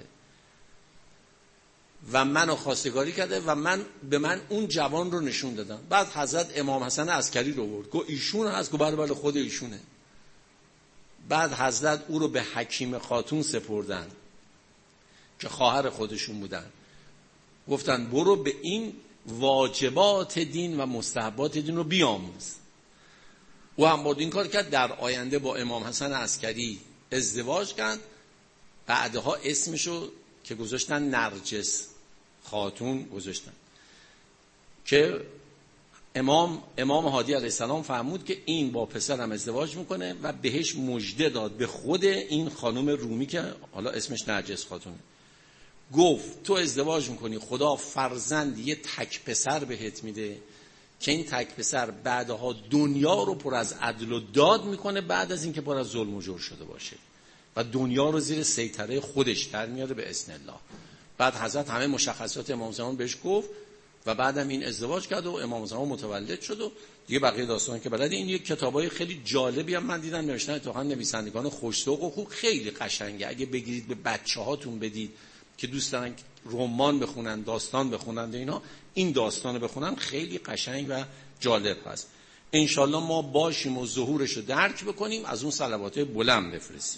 و منو خواستگاری کرده و من به من اون جوان رو نشون دادم. بعد حضرت امام حسن عسکری رو برد، گفت ایشون هست؟ گفت بله بله خود ایشونه. بعد حضرت او رو به حکیم خاتون سپردن که خواهر خودشون بودن، گفتن برو به این واجبات دین و مستحبات دین رو بیاموز. او هم بود این کار کرد، در آینده با امام حسن عسکری ازدواج کرد. بعدها اسمشو که گذاشتن نرجس خاتون گذاشتن، که امام امام هادی علیه السلام فرمود که این با پسرم ازدواج میکنه و بهش مژده داد، به خود این خانم رومی که حالا اسمش نرجس خاتونه. گفت تو ازدواج میکنی، خدا فرزند یه تک پسر بهت میده که این تک پسر بعدها دنیا رو پر از عدل و داد میکنه بعد از اینکه پر از ظلم و جور شده باشه و دنیا رو زیر سیطره خودش در میاره به اذن الله. بعد حضرت همه مشخصات امام زمان بهش گفت و بعدم این ازدواج کرد و امام زمان متولد شد و دیگه بقیه داستان که بلد. این یک کتابای خیلی جالبی هم من دیدم نوشتن، اتفاقا نویسندگان خوش‌ذوق و خوب، خیلی قشنگه. اگه بگیرید به بچه‌هاتون بدید که دوست دارن رمان بخونن، داستان بخونن، اینا این داستانو بخونن، خیلی قشنگ و جالب هست. انشالله ما باشیم و ظهورش رو درک بکنیم، از اون صلوات بلند بفرستیم.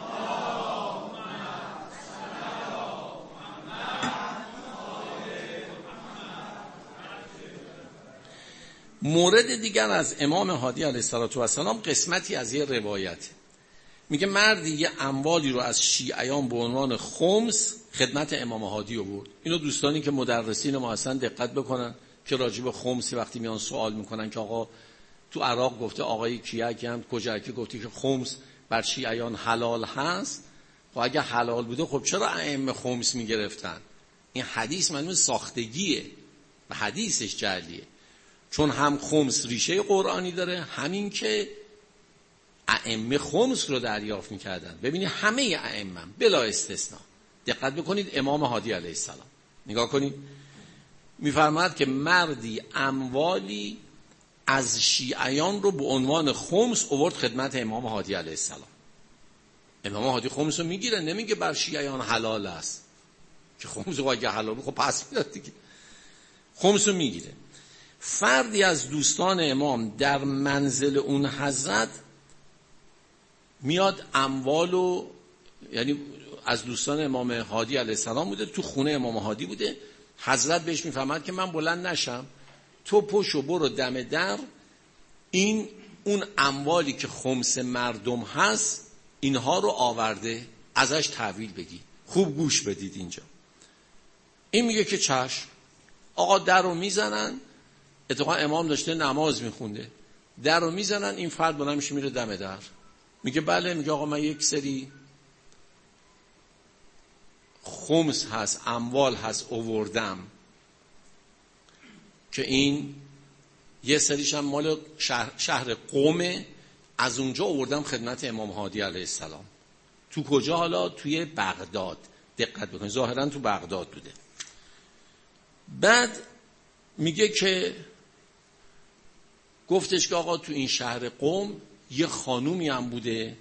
مورد دیگر از امام هادی علیه السلام قسمتی از یه روایت میگه مردی یه اموالی رو از شیعیان به عنوان خمس خدمت امام هادی آورد. اینو دوستانی که مدرسین ما هستن دقت بکنن که راجع به خمسی وقتی میان سوال میکنن که آقا تو عراق گفته آقای کیک هم کجاکی گفته که خمس بر شیعیان حلال هست، خب اگه حلال بوده خب چرا ائمه خمس میگرفتن؟ این حدیث معنی ساختگیه و حدیثش جعلیه، چون هم خمس ریشه قرآنی داره، همین که ائمه خمس رو دریافت میکردن. ببینید همه ائمه بلا استثناء، دقت بکنید، امام هادی علیه السلام نگاه کنید، میفرماد که مردی اموالی از شیعیان رو به عنوان خمس آورد خدمت امام هادی علیه السلام. امام هادی خمس رو میگیره، نمیگه بر شیعیان حلال است، که خمس رو اگه حلال خب پس میداد دیگه، خمس رو میگیره. فردی از دوستان امام در منزل اون حضرت میاد اموالو، یعنی از دوستان امام هادی علیه السلام بوده، تو خونه امام هادی بوده، حضرت بهش میفهمد که من بلند نشم، تو پشو برو دم در، این اون اموالی که خمس مردم هست اینها رو آورده، ازش تحویل بگی، خوب گوش بدید اینجا. این میگه که چشم. آقا در رو میزنن، اتفاقا امام داشته نماز میخونده، در رو میزنن، این فرد بلند میشه میره دم در، میگه بله، میگه آقا من یک سری خمس هست، اموال هست آوردم که این یه سریش هم مال شهر, شهر قومه، از اونجا آوردم خدمت امام هادی علیه السلام. تو کجا؟ حالا توی بغداد، دقت بکنید، ظاهرا تو بغداد بوده. بعد میگه که گفتش که آقا تو این شهر قم یه خانومی هم بوده،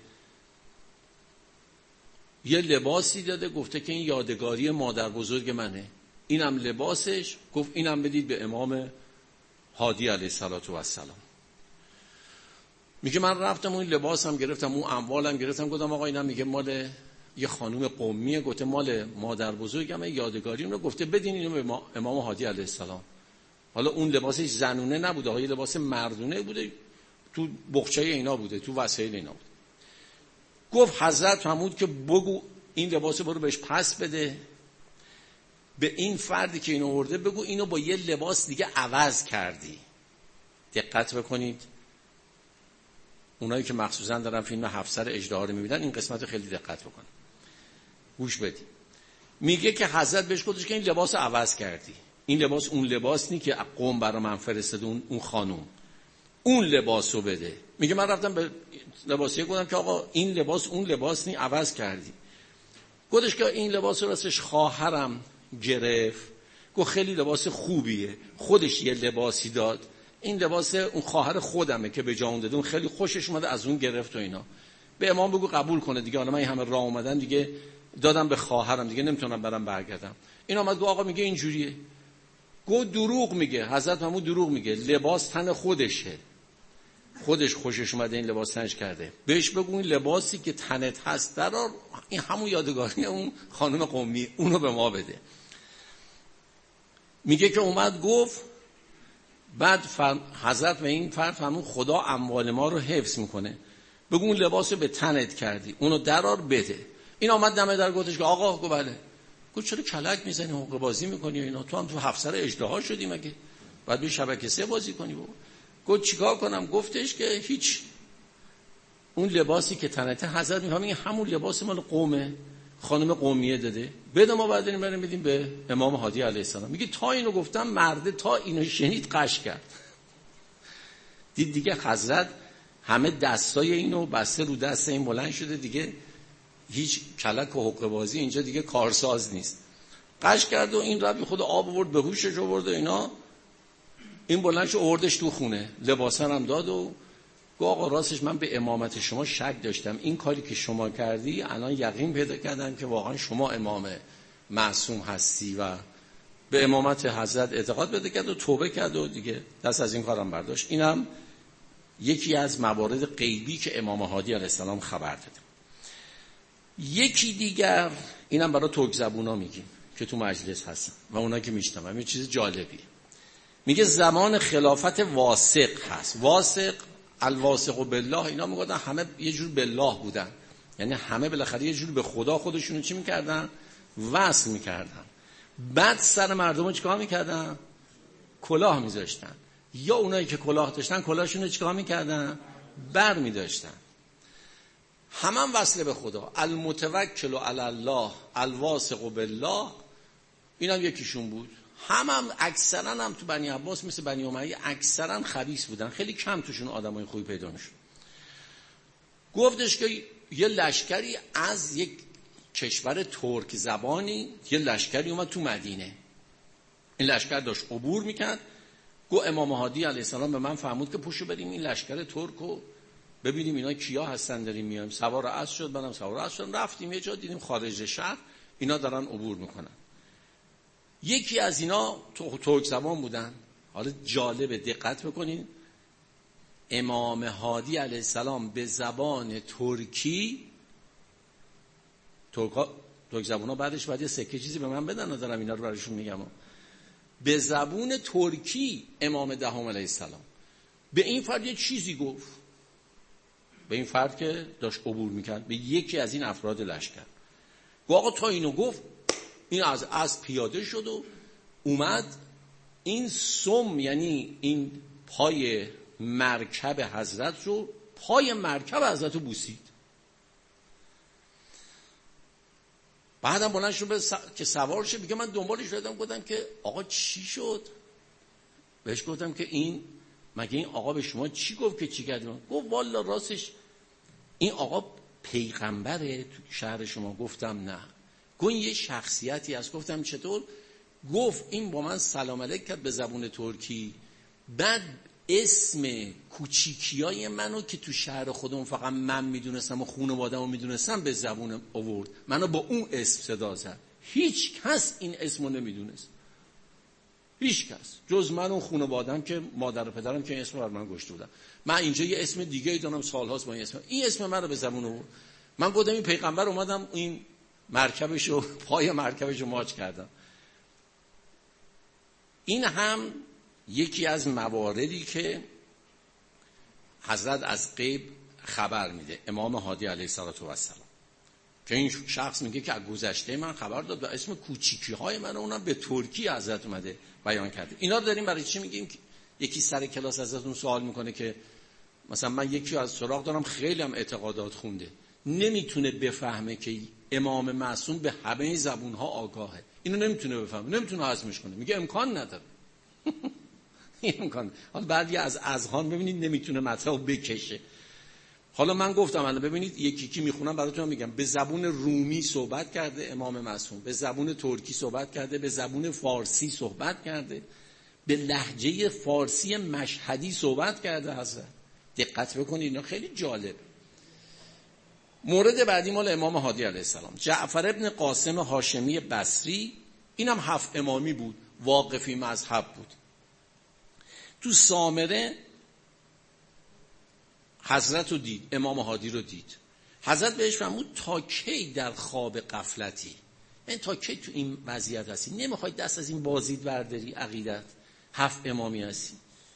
یه لباسی داده، گفته که این یادگاری مادر بزرگ منه، اینم لباسش. گفت اینم بدید به امام هادی علیه السلام. میگه من رفتم اون لباسم گرفتم، اون اموالم گرفتم، گفتم آقا اینم میگه مال یه خانوم قمیه، گفته مال مادر بزرگمه، یادگاری رو گفته بدین اینو به امام هادی علیه السلام. حالا اون لباسش زنونه نبوده، های لباس مردونه بوده، تو بخچه اینا بوده، تو وسایل اینا بوده. گفت حضرت فرمود که بگو این لباس برو بهش پس بده، به این فردی که اینو آورده بگو اینو با یه لباس دیگه عوض کردی. دقت بکنید، اونایی که مخصوصا دارن فیلم هفسر اژدها رو میبینن این قسمت رو خیلی دقت بکنن، گوش بدید. میگه که حضرت بهش گفتش که این لباس عوض کردی، این لباس اون لباس نی که قوم برا من فرستاد، اون اون خانوم اون لباسو بده. میگه من رفتم به لباسیه گفتم که آقا این لباس اون لباس نی، عوض کردی. گفتش که این لباس راستش خواهرم گرفت، گفت خیلی لباس خوبیه، خودش یه لباسی داد، این لباس اون خواهر خودمه که به جا اون داده، اون خیلی خوشش اومده از اون گرفت و اینا. به امام بگو قبول کنه دیگه، حالا من این همه راه اومدن دیگه دادم به خواهرم، دیگه نمیتونم برام برگردم. این اومد گفت آقا میگه اینجوریه. گفت دروغ میگه. حضرت محمود دروغ میگه، لباس تن خودشه، خودش خوشش اومده این لباس تنش کرده. بهش بگو این لباسی که تنت هست درار، این همون یادگاری اون خانم قمی، اونو به ما بده. میگه که اومد گفت بعد فرم حضرت و این فرد فرمود خدا اموال ما رو حفظ میکنه، بگو اون لباسو به تنت کردی اونو درار بده. این آمد دم در گفتش که آقا گفت بله. گفت چرا کلک میزنی حقوق بازی میکنی اینا، تو هم تو هفسر اژدها شدی مگه، بعد به شبکه سه بازی کنی بابا. گفت چیکار کنم؟ گفتش که هیچ، اون لباسی که تنته حضرت میفهمه این همون لباس مال قومه، خانم قومیه داده، بده ما بعد این بریم بدیم به امام هادی علیه السلام. میگه تا اینو گفتم مرده تا اینو شنید قش کرد. دید دیگه حضرت همه دستای اینو بسته رو دست این بلند شده، دیگه هیچ کلک و حقه بازی اینجا دیگه کارساز نیست. قش کرد و این رب خود آب آورد به هوشش آورد و اینا. این بلند شد آوردش تو خونه، لباسن هم داد و گفت آقا راستش من به امامت شما شک داشتم، این کاری که شما کردی الان یقین پیدا کردم که واقعا شما امام معصوم هستی و به امامت حضرت اعتقاد پیدا کرد و توبه کرد و دیگه دست از این کارم برداشت. اینم یکی از موارد غیبی که امام هادی علیه السلام خبر داده. یکی دیگر اینم برای ترک زبونا میگیم که تو مجلس هستن و اونا که میشنون، یه چیز جالبی میگه زمان خلافت واسق هست. واسق الواسق بالله، اینا میگفتن همه یه جور بالله بودن، یعنی همه بالاخره یه جور به خدا خودشونو چی میکردن؟ وصل میکردن. بعد سر مردمو چیکار میکردن؟ کلاه میذاشتن. یا اونایی که کلاه داشتن کلاهشونو چیکار میکردن؟ بر میداشتن. همه هم وصله به خدا. المتوکل علی الله الواسق بالله، اینم یکیشون بود. هم هم اکثرا هم تو بنی عباس مثل بنی امیه اکثرا خبیث بودن، خیلی کم توشون آدمای خوبی پیدا میشد. گفتش که یه لشکری از یک کشور ترک زبانی، یه لشکری اومد تو مدینه. این لشکر داشت عبور میکرد. گفت امام هادی علیه السلام به من فرمود که پوشو بریم این لشکر ترکو ببینیم اینا کیا هستن داریم میایم. سوار اسب شد، منم سوار اسب شدم، رفتیم یه جا دیدیم خارج شهر اینا دارن عبور میکنن. یکی از اینا ترک زبان بودن. حالا جالبه دقت بکنین، امام هادی علیه السلام به زبان ترکی، ترک ترک زبونا بعدش باید یه سکه چیزی به من بدن، ندارم اینا رو براشون میگم، به زبون ترکی امام دهم علیه السلام به این فرد یه چیزی گفت، به این فرد که داشت عبور میکرد، به یکی از این افراد لشکر گفت آقا تا اینو گفت، این از از پیاده شد و اومد این سم، یعنی این پای مرکب حضرت رو، پای مرکب حضرت رو بوسید. بعدم بلند شد به س... که سوار شه. میگه من دنبالش رفتم، گفتم که آقا چی شد؟ بهش گفتم که این مگه این آقا به شما چی گفت که چی کرد؟ گفت والا راستش این آقا پیغمبره تو شهر شما؟ گفتم نه. گفت یه شخصیتی هست. گفتم چطور؟ گفت این با من سلام علیک کرد به زبون ترکی، بعد اسم کوچیکیای منو که تو شهر خودم فقط من میدونستم و خانواده‌مو میدونستم به زبون آورد، منو با اون اسم صدا زد. هیچ کس این اسمو نمیدونست، هیچ کس جز من و خانواده‌ام که مادر و پدرم که این اسمو بر من گذاشته بودن. من اینجا یه اسم دیگه ای دارم سالهاست با این اسم، این اسم منو به زبون آورد. من گفتم این پیغمبر اومدم این مرکبشو پای مرکبشو ماچ کردم. این هم یکی از مواردی که حضرت از غیب خبر میده، امام هادی علیه السلام، که این شخص میگه که از گذشته من خبر داد و اسم کوچیکی های من اونم به ترکی حضرت اومده بیان کرده. اینا رو داریم برای چی میگیم؟ که یکی سر کلاس ازتون سوال میکنه که مثلا من یکی از سراغ دارم خیلی هم اعتقادات خونده، نمیتونه بفهمه که امام معصوم به همه زبون ها آگاهه، اینو نمیتونه بفهمه، نمیتونه هضمش کنه، میگه امکان نداره. امکان. حالا بعضی از اذهان ببینید نمیتونه مطلب بکشه. حالا من گفتم الان ببینید یکی کی میخونم براتون میگم، به زبون رومی صحبت کرده امام معصوم، به زبون ترکی صحبت کرده، به زبون فارسی صحبت کرده، به لهجه فارسی مشهدی صحبت کرده حضرت. دقت بکنید اینا خیلی جالب. مورد بعدی مال امام هادی علیه السلام، جعفر ابن قاسم هاشمی بصری، اینم هفت امامی بود، واقفی مذهب بود. تو سامره حضرت رو دید، امام هادی رو دید. حضرت بهش فرمود تا کی در خواب غفلتی، این تا کی تو این وضعیت هستی، نمیخوای دست از این بازید برداری، عقیدت هفت امامی هستی.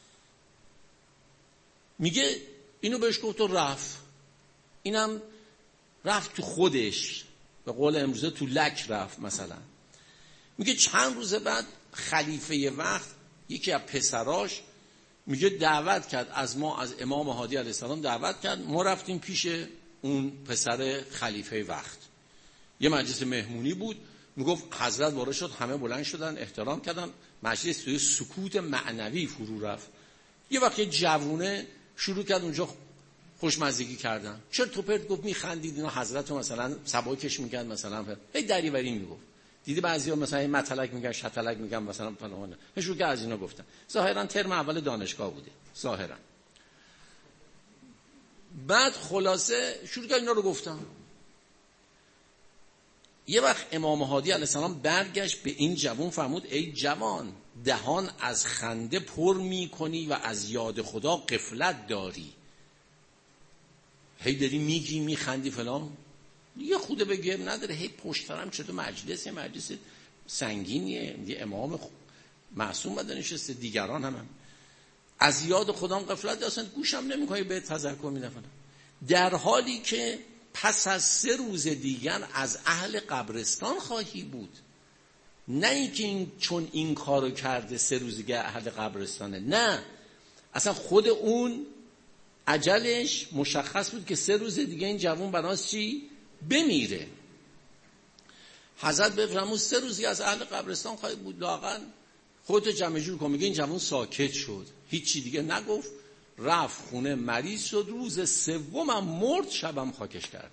میگه اینو بهش گفت و رفت. اینم رفت تو خودش، به قول امروزه تو لک رفت مثلا. میگه چند روز بعد خلیفه وقت یکی از پسراش میگه دعوت کرد از ما، از امام هادی علیه السلام دعوت کرد، ما رفتیم پیش اون پسر خلیفه وقت، یه مجلس مهمونی بود. میگفت حضرت وارد شد، همه بلند شدن احترام کردن، مجلس توی سکوت معنوی فرو رفت. یه وقت یه جوونه شروع کرد اونجا خوشمزگی کردن، چرت و پرت گفت، میخندید اینا، حضرت رو مثلا سباکش میکرد، مثلا هی دریوری میگفت. دیدی بعضیا مثلا مطلق میگن، شطلق میگن، مثلا فلان، هشو که از اینا گفتن. ظاهرا ترم اول دانشگاه بوده ظاهرا. بعد خلاصه شروع کرد اینا رو گفتن. یه وقت امام هادی علیه السلام برگشت به این جوان فرمود ای جوان، دهان از خنده پر میکنی و از یاد خدا غفلت داری. هی داری میگی میخندی فلان، یه خوده بگیر نداره، هی پشترم چطور مجلس مجلس سنگینیه، یه امام معصوم بده نشسته، دیگران هم, هم از یاد خدام غفلت اصلا گوشم نمیکنی به تذکر میدن، در حالی که پس از سه روز دیگر از اهل قبرستان خواهی بود. نه اینکه این چون این کارو کرده سه روز دیگه اهل قبرستانه، نه، اصلا خود اون اجلش مشخص بود که سه روز دیگه این جوان بناس چی بمیره. حضرت بفرمود سه روزی از اهل قبرستان خواهی بود، لااقل خودت جمع جور کن. میگه این جوان ساکت شد، هیچی دیگه نگفت، رفت خونه مریض شد، روز سومم مرد، شبم خاکش کردن.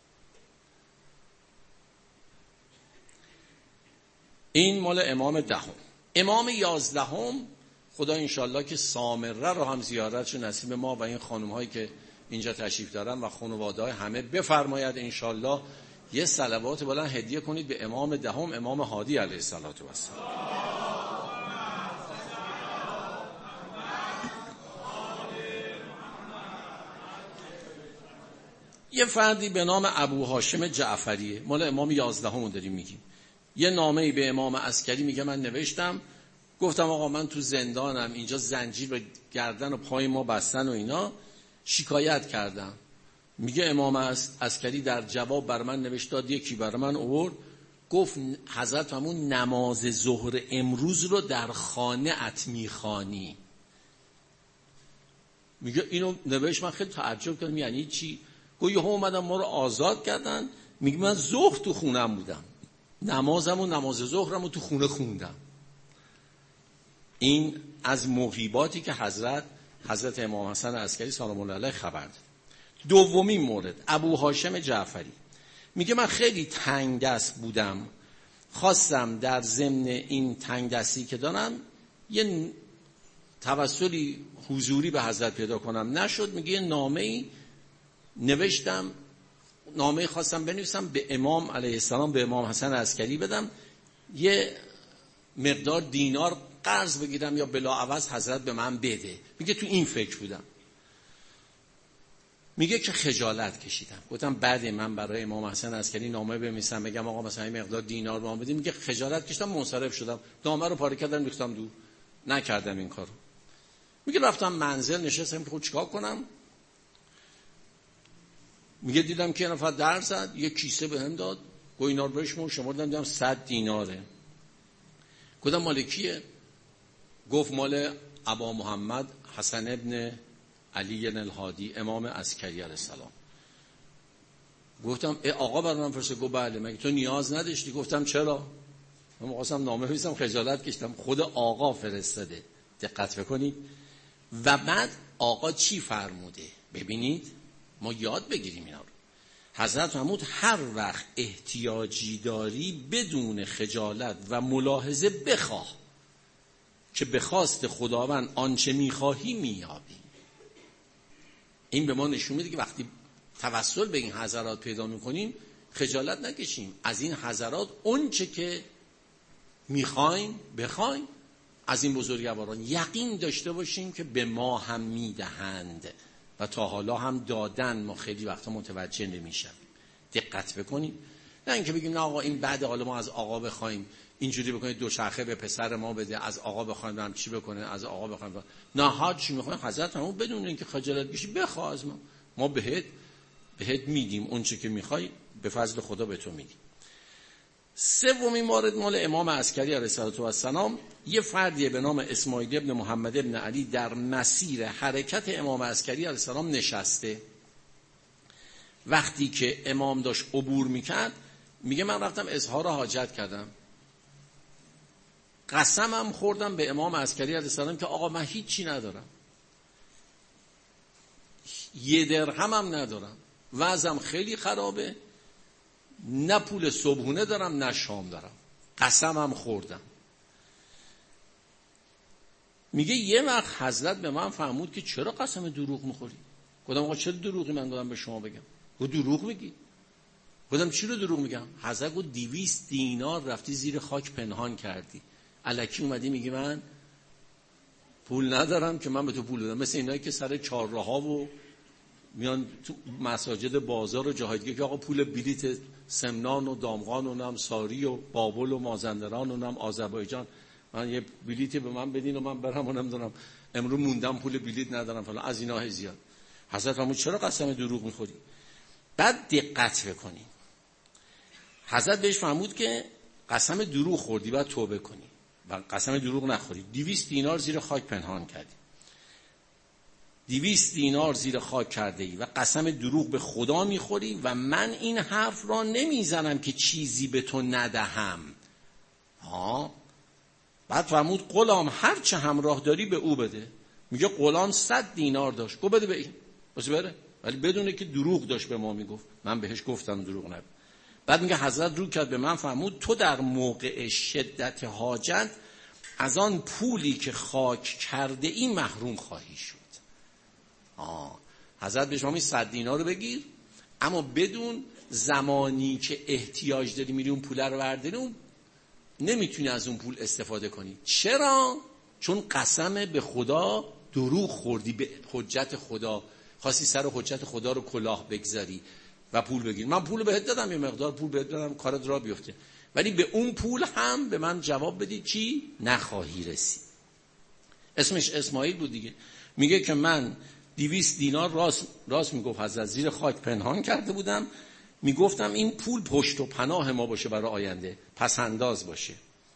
این مال امام دهم. امام یازدهم خدا انشالله که سامره رو هم زیارتشو نصیب ما و این خانم هایی که اینجا تشریف دارن و خانواده های همه بفرماید انشالله یه صلوات بلند هدیه کنید به امام دهم، امام هادی علیه السلام. یه فردی به نام ابو هاشم جعفریه، مال امام یازدهم داریم میگیم. یه نامه‌ای به امام عسکری میگه من نوشتم، گفتم آقا من تو زندانم، اینجا زنجیر به گردن و پای ما بستن و اینا، شکایت کردم. میگه امام عسکری در جواب بر من نوشت داد، یکی بر من آورد گفت حضرت همون نماز ظهر امروز رو در خانه ات میخوانی. میگه اینو نوشت، من خیلی تعجب کردم یعنی چی؟ گویا هم اومدن ما رو آزاد کردن. میگه من ظهر تو خونم بودم، نمازم و نماز ظهرم رو تو خونه خوندم. این از موهباتی که حضرت حضرت امام حسن عسکری سلام الله علیه خبر داد. دومین مورد ابو هاشم جعفری میگه من خیلی تنگ دست بودم، خواستم در ضمن این تنگ دستی که دارم یه توسلی حضوری به حضرت پیدا کنم نشد. میگه نامه‌ای نوشتم، نامه خواستم بنویسم به امام علیه السلام، به امام حسن عسکری بدم، یه مقدار دینار قرض بگیرم یا بلاعوض حضرت به من بده. میگه تو این فکر بودم. میگه که خجالت کشیدم، گفتم بعد من برای امام حسن عسکری نامه بنویسم بگم آقا مثلا این مقدار دینار به من بده. میگه خجالت کشیدم، منصرف شدم، نامه رو پاره کردم ریختم دور، نکردم این کارو. میگه رفتم منزل نشستم که خود چیکار کنم. میگه دیدم که یه نفر در زد، یه کیسه بهم داد، گوی اینا رو بشمون شمردم دیدم صد دیناره. گفتم مال کیه؟ گفت مال ابا محمد حسن ابن علی الهادی امام عسکری علیه السلام. گفتم ای آقا برای من فرسته؟ گفت بله. مگه تو نیاز نداشتی؟ گفتم چرا؟ من خواستم نامه بنویسم، خجالت کشیدم، خود آقا فرستاده. دقت بکنید. و بعد آقا چی فرموده؟ ببینید ما یاد بگیریم اینا رو. حضرت محمود هر وقت احتیاجی داری بدون خجالت و ملاحظه بخواه که به خواست خداوند آنچه میخواهی مییابی. این به ما نشون میده که وقتی توسل به این حضرات پیدا میکنیم خجالت نکشیم، از این حضرات اونچه که میخوایم بخوایم، از این بزرگواران یقین داشته باشیم که به ما هم میدهند و تا حالا هم دادن، ما خیلی وقتا متوجه نمیشیم. دقت بکنیم، نه اینکه بگیم نه آقا این بعد، حالا ما از آقا بخوایم اینجوری بکنید دوچرخه به پسر ما بده، از آقا بخوایم هم چی بکنه، از آقا بخوایم بخوایم. نه هر چی میخوایم حضرت همون بدون اینکه خجالت کشی بخواه از ما، ما بهت بهت میدیم اون چه که میخوای، به فضل خدا به تو میدیم. سومین مورد مال امام عسکری علیه السلام. یه فردی به نام اسماعیل ابن محمد ابن علی در مسیر حرکت امام عسکری علیه السلام نشسته. وقتی که امام داشت عبور میکرد میگه من رفتم اظهار حاجت کردم، قسمم خوردم به امام عسکری علیه السلام که آقا من هیچی ندارم، یه درهمم ندارم، وضعم خیلی خرابه، نه پول صبحونه دارم نه شام دارم، قسمم خوردم. میگه یه وقت حضرت به من فرمود که چرا قسم دروغ میخوری؟ گفتم آقا چرا دروغی من دادم به شما بگم؟ گفت دروغ میگی. گفتم چی رو دروغ میگم؟ حضرت گفت دویست دینار رفتی زیر خاک پنهان کردی، الکی اومدی میگی من پول ندارم که من به تو پول بدم. مثل اینایی که سر چهارراه و میان تو مساجد بازار و جاهای دیگه که آقا پول بلیت سمنان و دامغان و نم ساری و بابل و مازندران و نم آذربایجان، من یه بلیتی به من بدین و من برم و نمیدونم امروز موندم پول بلیت ندارم فلان، از اینا زیاد. حضرت فرمود چرا قسم دروغ میخوری؟ بعد دقت بکنی، حضرت بهش فرمود که قسم دروغ خوردی بعد توبه کنی و قسم دروغ نخوری. دویست دینار زیر خاک پنهان کردی، دویست دینار زیر خاک کرده ای و قسم دروغ به خدا میخوری و من این حرف را نمیزنم که چیزی به تو ندهم. ها. بعد فرمود غلام هر چه همراه داری به او بده. میگه غلام صد دینار داشت، گفت بده به این بس بره، ولی بدونه که دروغ داشت به ما میگفت. من بهش گفتم دروغ نگو. بعد میگه حضرت رو کرد به من فرمود تو در موقع شدت حاجت از آن پولی که خاک کرده ای محروم خواهی شد. آه. حضرت بهش فرمود صد دینار رو بگیر، اما بدون زمانی که احتیاج داری میری اون پول رو برداری، اون نمیتونی از اون پول استفاده کنی. چرا؟ چون قسم به خدا دروغ خوردی، به حجت خدا خواستی سر حجت خدا رو کلاه بگذاری و پول بگیر. من پول بهت دادم، یه مقدار پول بهت دادم کارت را بیفته، ولی به اون پول هم به من جواب بدی چی؟ نخواهی رسید. اسمش اسماعیل بود دیگه. میگه که من دویست دینار راست راست میگفت حضرت زیر خاک پنهان کرده بودم، میگفتم این پول پشت و پناه ما باشه برای آینده، پس انداز باشه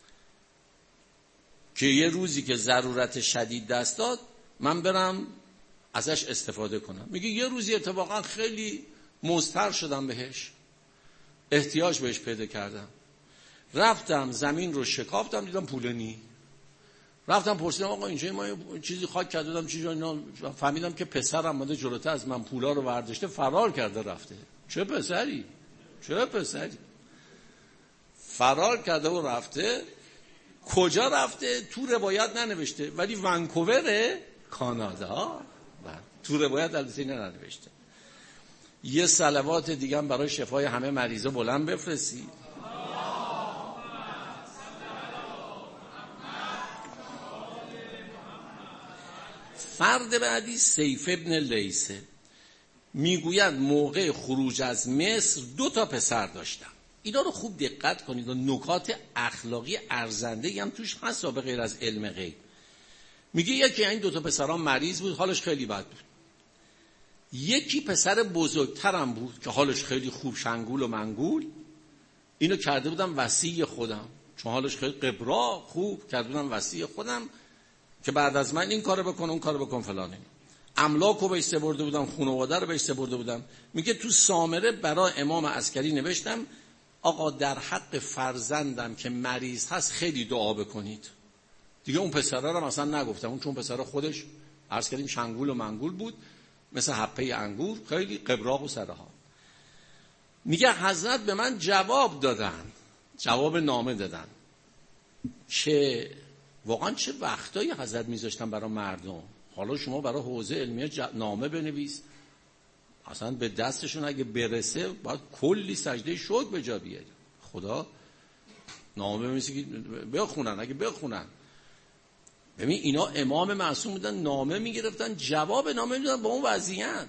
که یه روزی که ضرورت شدید دست داد من برم ازش استفاده کنم. میگه یه روزی اتفاقا خیلی مضطر شدم بهش، احتیاج بهش پیدا کردم، رفتم زمین رو شکافتم دیدم پول نی. رفتم پرسیدم آقا اینجا ما چیزی خاک کرده بودم چیزی، اینا فهمیدم که پسرم اومده جلوتر از من پولا رو برداشته فرار کرده رفته. چه پسری؟ چه پسری؟ فرار کرده و رفته. کجا رفته؟ تو روایت ننوشته ولی ونکوور کانادا. تو روایت البته ننوشته. یه صلوات دیگه هم برای شفای همه مریضا بلند بفرستید. فرد بعدی سیف ابن لیثه میگوید موقع خروج از مصر دو تا پسر داشتم. اینا رو خوب دقت کنید و نکات اخلاقی ارزنده‌ای هم توش هست به غیر از علم غیب. میگه یکی این دو تا پسران مریض بود، حالش خیلی بد بود. یکی پسر بزرگترم بود که حالش خیلی خوب، شنگول و منگول. اینو کرده بودم وصی خودم، چون حالش خیلی قبرا خوب، کرده بودم وصی خودم که بعد از من این کارو بکن اون کارو بکن فلانه. املاکو بهش سپرده بودم، خانواده رو بهش سپرده بودم. میگه تو سامره برای امام عسکری نوشتم آقا در حق فرزندم که مریض هست خیلی دعا بکنید. دیگه اون پسره رو مثلا نگفتم، اون چون پسر خودش عرض کردیم شنگول و منگول بود، مثل حبه انگور، خیلی قبراق و سرها. میگه حضرت به من جواب دادن، جواب نامه دادن که واقعا چه وقتایی حضرت میذاشتن برای مردم. حالا شما برای حوزه علمیه ج... نامه بنویس، اصلا به دستشون اگه برسه باید کلی سجده شکر به جا بیاری. خدا نامه بنویسی که بخونن، اگه بخونن. ببین اینا امام معصوم بودن، نامه میگرفتن، جواب نامه میدادن با اون وضعیت.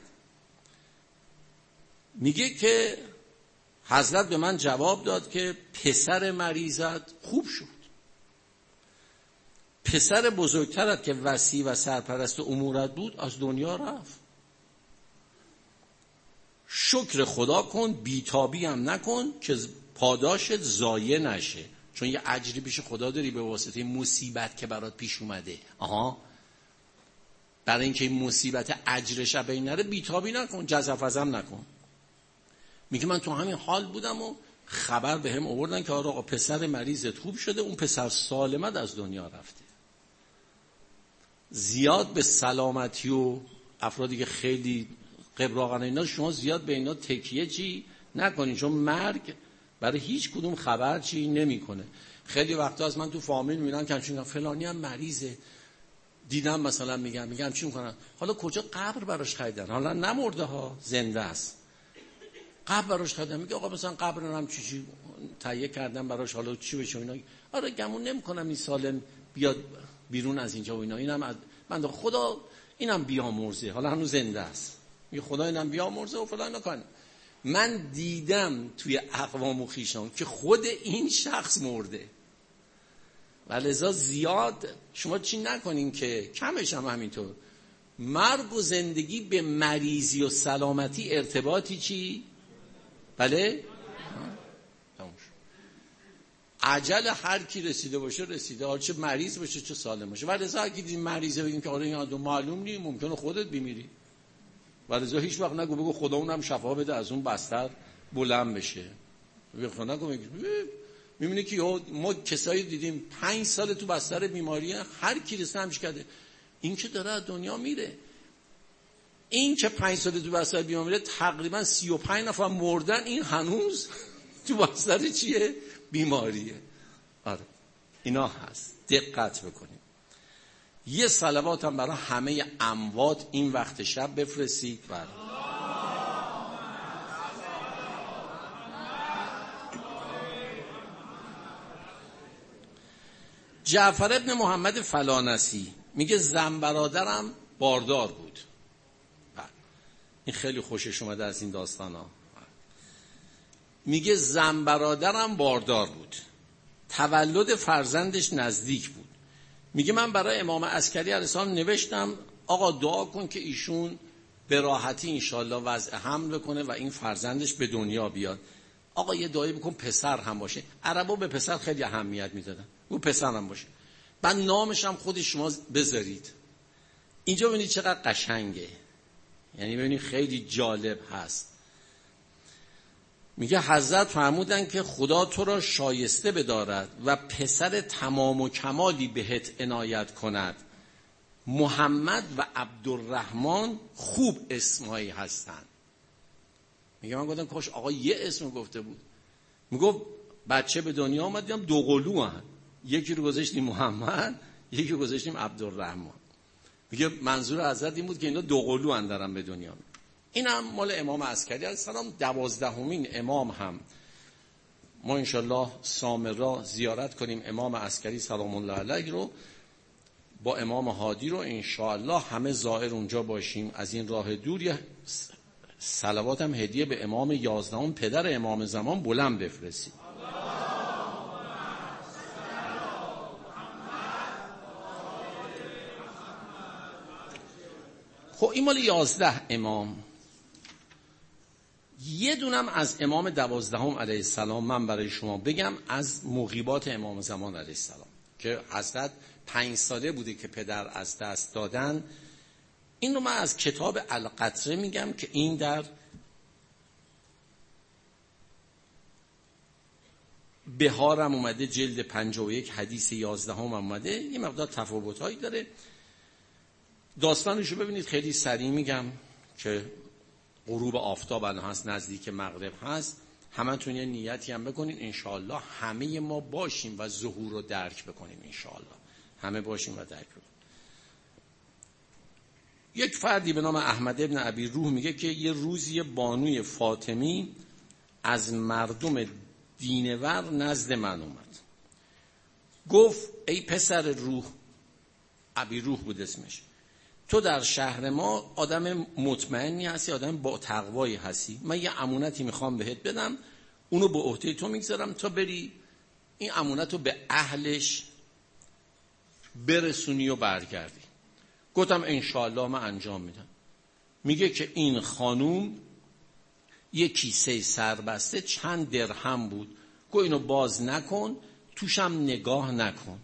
میگه که حضرت به من جواب داد که پسر مریضت خوب شد، پسر بزرگترت که وصی و سرپرست امورت بود از دنیا رفت. شکر خدا کن، بیتابی هم نکن که پاداشت ضایع نشه، چون یه اجری پیش خدا داری به واسطه مصیبت که برات پیش اومده. آها، برای اینکه این مصیبت اجرش به این نره بیتابی نکن، جزافزم نکن. میگه من تو همین حال بودم و خبر به هم آوردن که آقا پسر مریضت خوب شده، اون پسر سالمت از دنیا رفته. زیاد به سلامتی و افرادی که خیلی قبراقن اینا شما زیاد به اینا تکیه چی نکنین، چون مرگ برای هیچ کدوم خبر چی نمیکنه. خیلی وقتا از من تو فامیل میبینن که همچین فلانی هم مریضه، دیدم مثلا میگم میگم چی میکنن، حالا کجا قبر براش خریدن، حالا نمرده ها زنده است، قبر براش خریدن. میگه آقا مثلا قبر هم چی چی تهیه کردن براش، حالا چی بشه اینا. آره گمون نمیکنم این سالم بیاد بیرون از اینجا و اینا. اینم از من خدا اینم بیامرزه، حالا هنوز زنده است، میگه خدا اینم بیامرزه و فلان نکنه. من دیدم توی اقوام و خویشان که خود این شخص مرده. ولذا زیاد شما چی نکنین که کمش هم همینطور. مرگ و زندگی به مریضی و سلامتی ارتباطی چی؟ بله؟ عجل هر کی رسیده باشه رسیده، حالا چه مریض باشه چه سالم باشه. ولذا اگه دیدین مریضه بگین که آره این آدم معلوم نیست، ممکنه خودت بمیری. ولذا هیچ وقت نگو بگو خدا اونم شفا بده از اون بستر بلند بشه. بگو نگو میبینی که ما کسایی دیدیم پنج سال تو بستر بیماری، هر کی رسه همش کرده، این که داره از دنیا میره. این که پنج سال تو بستر بیماری میره تقریبا سی و پنج نفر مردن، این هنوز تو بستر چیه؟ بیماریه. آره اینا هست، دقت بکنیم. یه صلوات هم برای همه اموات این وقت شب بفرستید. بله جعفر ابن محمد فلانسی میگه زن برادرم باردار بود. بله این خیلی خوشش اومده از این داستان ها. میگه زن برادرم باردار بود، تولد فرزندش نزدیک بود. میگه من برای امام عسکری علیه السلام نوشتم آقا دعا کن که ایشون به راحتی انشالله وضع حمل کنه و این فرزندش به دنیا بیاد. آقا یه دعایی بکن پسر هم باشه. عربا به پسر خیلی اهمیت میدادن، او پسر هم باشه. بعد نامش هم خود شما بذارید. اینجا ببینید چقدر قشنگه، یعنی ببینید خیلی جالب هست. میگه حضرت فرمودن که خدا تو را شایسته بدارد و پسر تمام و کمالی بهت عنایت کند. محمد و عبدالرحمن خوب اسمایی هستند. میگه من گفتم کاش آقا یه اسم گفته بود. میگه بچه به دنیا آمد دیدم دو قلو هست. یکی رو گذاشتیم محمد، یکی رو گذاشتیم عبدالرحمن. میگه منظور حضرت این بود که اینا دوقلو اندرن به دنیا. این هم مال امام عسکری علیه السلام. دوازدهمین امام هم ما انشالله سامرا زیارت کنیم، امام عسکری سلام الله علیه رو با امام هادی رو انشالله همه زائر اونجا باشیم. از این راه دور یه صلوات هم هدیه به امام یازدهم پدر امام زمان بلند بفرستیم. خب این مال یازده امام. یه دونم از امام دوازدهم علیه السلام من برای شما بگم از مغیبات امام زمان علیه السلام که حضرت پنج ساله بوده که پدر از دست دادن. این رو من از کتاب القطره میگم که این در بهارم اومده، جلد پنجاه و یک حدیث یازدهم اومده. یه مقدار تفاوت‌هایی داره. داستانشو ببینید، خیلی سریع میگم که غروب آفتاب الان هست، نزدیک مغرب هست. همتون یه نیتی هم بکنین انشاءالله همه ما باشیم و ظهور رو درک بکنیم. انشاءالله همه باشیم و درک بکنیم. یک فردی به نام احمد ابن ابی روح میگه که یه روزی بانوی فاطمی از مردم دینور نزد من اومد. گفت ای پسر روح، ابی روح بود اسمش، تو در شهر ما آدم مطمئنی هستی، آدم با تقوایی هستی. من یه امانتی میخوام بهت بدم، اونو به عهده تو میگذارم تا بری این امانت رو به اهلش برسونی و برگردی. گفتم انشاءالله من انجام میدم. میگه که این خانوم یه کیسه سربسته چند درهم بود. گفت اینو باز نکن، توشم نگاه نکن،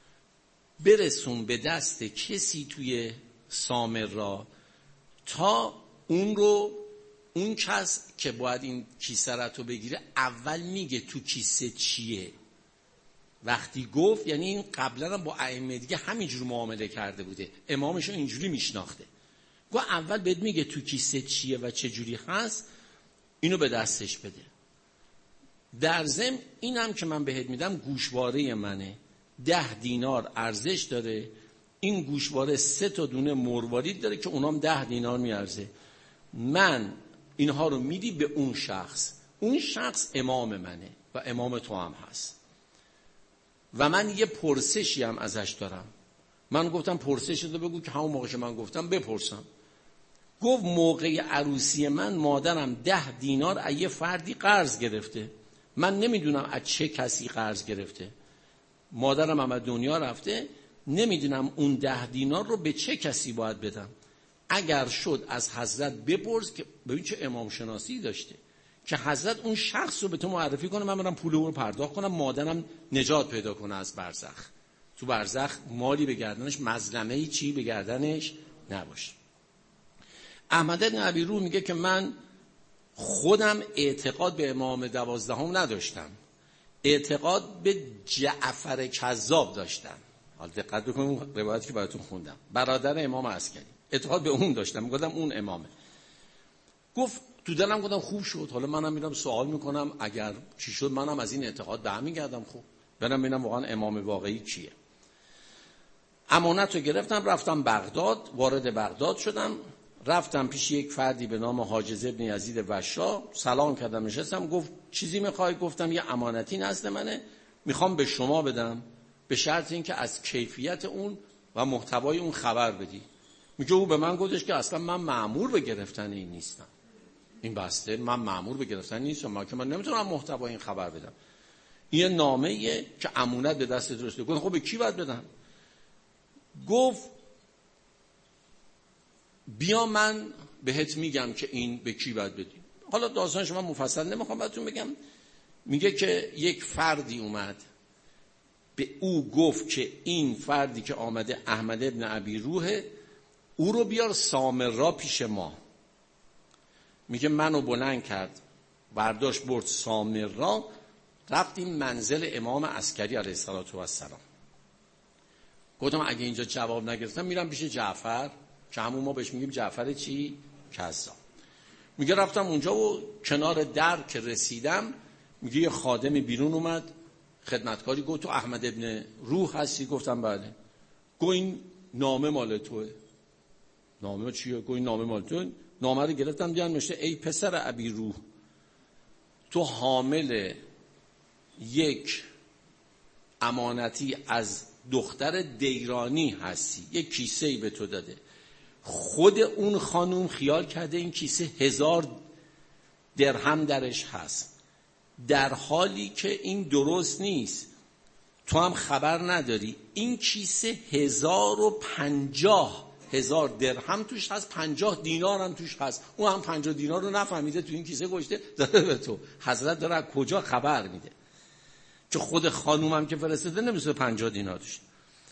برسون به دست کسی توی سامرا تا اون رو اون کس که باید این کیسه رو بگیره اول میگه تو کیسه چیه. وقتی گفت یعنی این قبلا با ائمه دیگه همینجور معامله کرده بوده، امامشو اینجوری میشناخته. گفت اول بهت میگه تو کیسه چیه و چه جوری هست، اینو به دستش بده. در ضمن اینم که من بهت میدم گوشواره منه، ده دینار ارزش داره. این گوشواره سه تا دونه مروارید داره که اونام ده دینار میارزه. من اینها رو میدی به اون شخص، اون شخص امام منه و امام تو هم هست. و من یه پرسشی هم ازش دارم. من گفتم پرسش رو بگو که همون موقع که من گفتم بپرسم. گفت موقع عروسی من مادرم ده دینار از یه فردی قرض گرفته. من نمیدونم از چه کسی قرض گرفته. مادرم هم از دنیا رفته، نمیدونم اون ده دینار رو به چه کسی باید بدم. اگر شد از حضرت بپرس که ببین چه امام شناسی داشته که حضرت اون شخص رو به تو معرفی کنه، من برم پول اون رو پرداخت کنم، مادرم نجات پیدا کنه از برزخ. تو برزخ مالی به گردنش، مظلمه‌ای چی به گردنش نباشه. احمد بن ابی روح میگه که من خودم اعتقاد به امام دوازدهم نداشتم، اعتقاد به جعفر کذاب داشتم. حالا دقت بکنید روایتی که براتون خوندم، برادر امام عسکری، اعتقاد به اون داشتم، گفتم اون امامه. گفت تو دلم گفتم خوب شد، حالا منم میرم سوال میکنم اگر چی شد منم از این اعتقاد برمیگردم، خوب برم ببینم واقعا امام واقعی کیه. امانت رو گرفتم، رفتم بغداد، وارد بغداد شدم، رفتم پیش یک فردی به نام حاجز ابن یزید وشا، سلام کردم، نشستم. گفت چیزی میخوای؟ گفتم یه امانتی نزد منه، میخوام به شما بدم به شرط اینکه از کیفیت اون و محتوای اون خبر بدی. میگه او به من گفتش که اصلا من مأمور به گرفتن این نیستم، این بسته من مأمور به گرفتن نیستم، من که من نمیتونم محتوای این خبر بدم. این نامه‌ایه که امانت به دست تو رسیده. گفت خب به کی باید بدم؟ گفت بیا من بهت میگم که این به کی باید بدی. حالا داستانش من مفصل نمیخوام براتون بگم. میگه که یک فردی اومد به او گفت که این فردی که آمده احمد ابن ابی روحه، او رو بیار سامرا پیش ما. میگه منو بلند کرد، برداشت برد سامرا، رفتیم منزل امام عسکری علیه السلام. گفتم اگه اینجا جواب نگرفتم میرم پیش جعفر که همون ما بهش میگیم جعفر چی؟ کذاب. میگه رفتم اونجا و کنار در که رسیدم، میگه یه خادم بیرون اومد، خدمتکاری گفت تو احمد ابن روح هستی؟ گفتم بله. گفت این نامه مال توه. نامه چیه؟ گفت این نامه مال توه. نامه رو گرفتم دیدم نوشته ای پسر ابی روح، تو حامل یک امانتی از دختر دیرانی هستی، یک کیسه‌ای به تو داده. خود اون خانوم خیال کرده این کیسه هزار درهم درش هست، در حالی که این درست نیست. تو هم خبر نداری این کیسه هزار و پنجاه هزار درهم توش هست، پنجاه دینار هم توش هست. اون هم پنجاه دینار رو نفهمیده تو این کیسه گذاشته داده به تو. حضرت داره از کجا خبر میده؟ که خود خانوم هم که فرستاده نمیشه پنجاه دینار توش.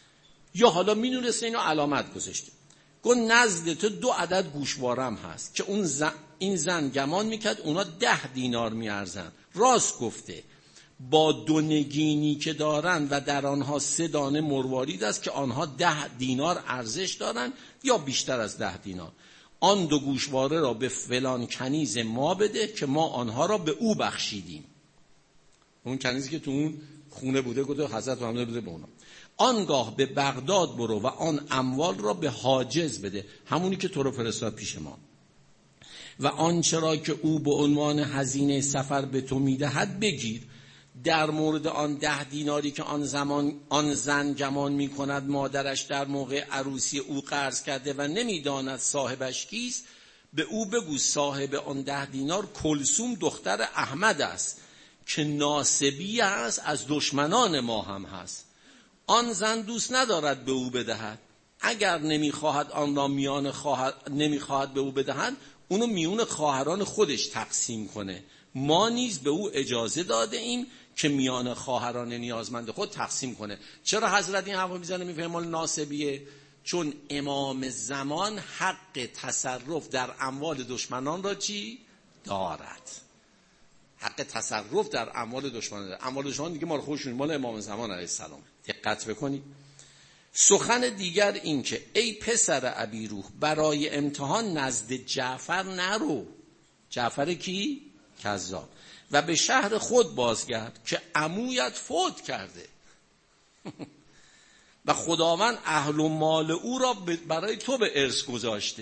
یا حالا میدونسته اینو علامت گذاشته. گفت نزد تو دو عدد گوشوارم هست که اون زن این زن گمان میکرد اونا ده دینار میارزن. راست گفته، با دو نگینی که دارن و در آنها سه دانه مروارید است که آنها ده دینار ارزش دارن یا بیشتر از ده دینار. آن دو گوشواره را به فلان کنیز ما بده که ما آنها را به او بخشیدیم. اون کنیزی که تو اون خونه بوده گفته حضرت محمد بده به اونا. آنگاه به بغداد برو و آن اموال را به حاجز بده، همونی که تو رو فرستاد پیش ما، و آنچه را که او به عنوان هزینه سفر به تو میدهد بگیر. در مورد آن ده دیناری که آن زمان آن زن گمان میکند مادرش در موقع عروسی او قرض کرده و نمیداند صاحبش کیست، به او بگو صاحب آن ده دینار کلثوم دختر احمد است که ناسبی است، از دشمنان ما هم هست. آن زن دوست ندارد به او بدهد، اگر نمیخواهد آن را میان خواهر نمیخواهد به او بدهد، اونو میون خواهران خودش تقسیم کنه. ما نیز به او اجازه داده ایم که میان خواهران نیازمند خود تقسیم کنه. چرا حضرت این حرفو میزنه میفهمه ناسبیه؟ چون امام زمان حق تصرف در اموال دشمنان را چی دارد؟ حق تصرف در اموال دشمنان دارد. اموال دشمنان دیگه مال خودشون، مال امام زمان علیه السلام. دقت بکنید. سخن دیگر این که ای پسر ابی روح، برای امتحان نزد جعفر نرو. جعفر کی؟ کذاب. و به شهر خود بازگرد که عمویت فوت کرده و خداوند اهل و مال او را برای تو به ارث گذاشته.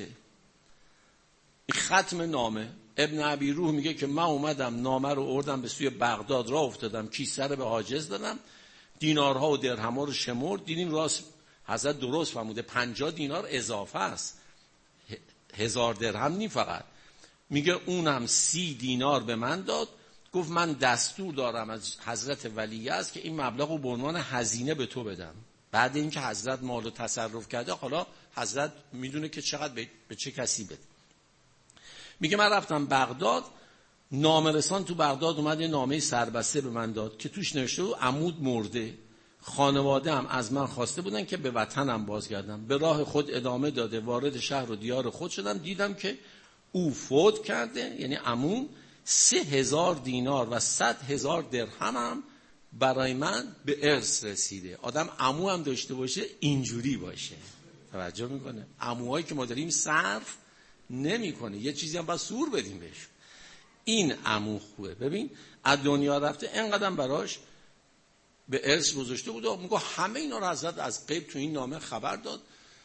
این ختم نامه. ابن ابی روح میگه که من اومدم نامه رو آوردم به سوی بغداد، راه افتادم، کیسه رو به حاجز دادم، دینارها و درهم‌ها رو شمرد، دیدیم راست حضرت درست فرموده پنجاه دینار اضافه است، هزار درهم نی فقط. میگه اونم سی دینار به من داد. گفت من دستور دارم از حضرت ولی است که این مبلغ رو به عنوان هزینه به تو بدم. بعد اینکه حضرت مالو تصرف کرده، حالا حضرت میدونه که چقدر به, به چه کسی بده. میگه من رفتم بغداد، نامه‌رسان تو بغداد اومد یه نامه سربسته به من داد که توش نوشته بود عمود مرده. خانواده هم از من خواسته بودن که به وطنم بازگردم. به راه خود ادامه داده وارد شهر و دیار خود شدم، دیدم که او فوت کرده، یعنی عموم، سه هزار دینار و صد هزار درهم هم برای من به ارث رسیده. آدم عمو هم داشته باشه اینجوری باشه. توجه میکنه؟ عموهایی که ما داریم صرف نمیکنه، یه چیزی هم باید سور بدیم بهش. این عمو خوبه. ببین از دنیا رفته، اینقدر براش به ارث گذاشته بود و میگه همه اینا رو حضرت از غیب تو این نامه خبر داد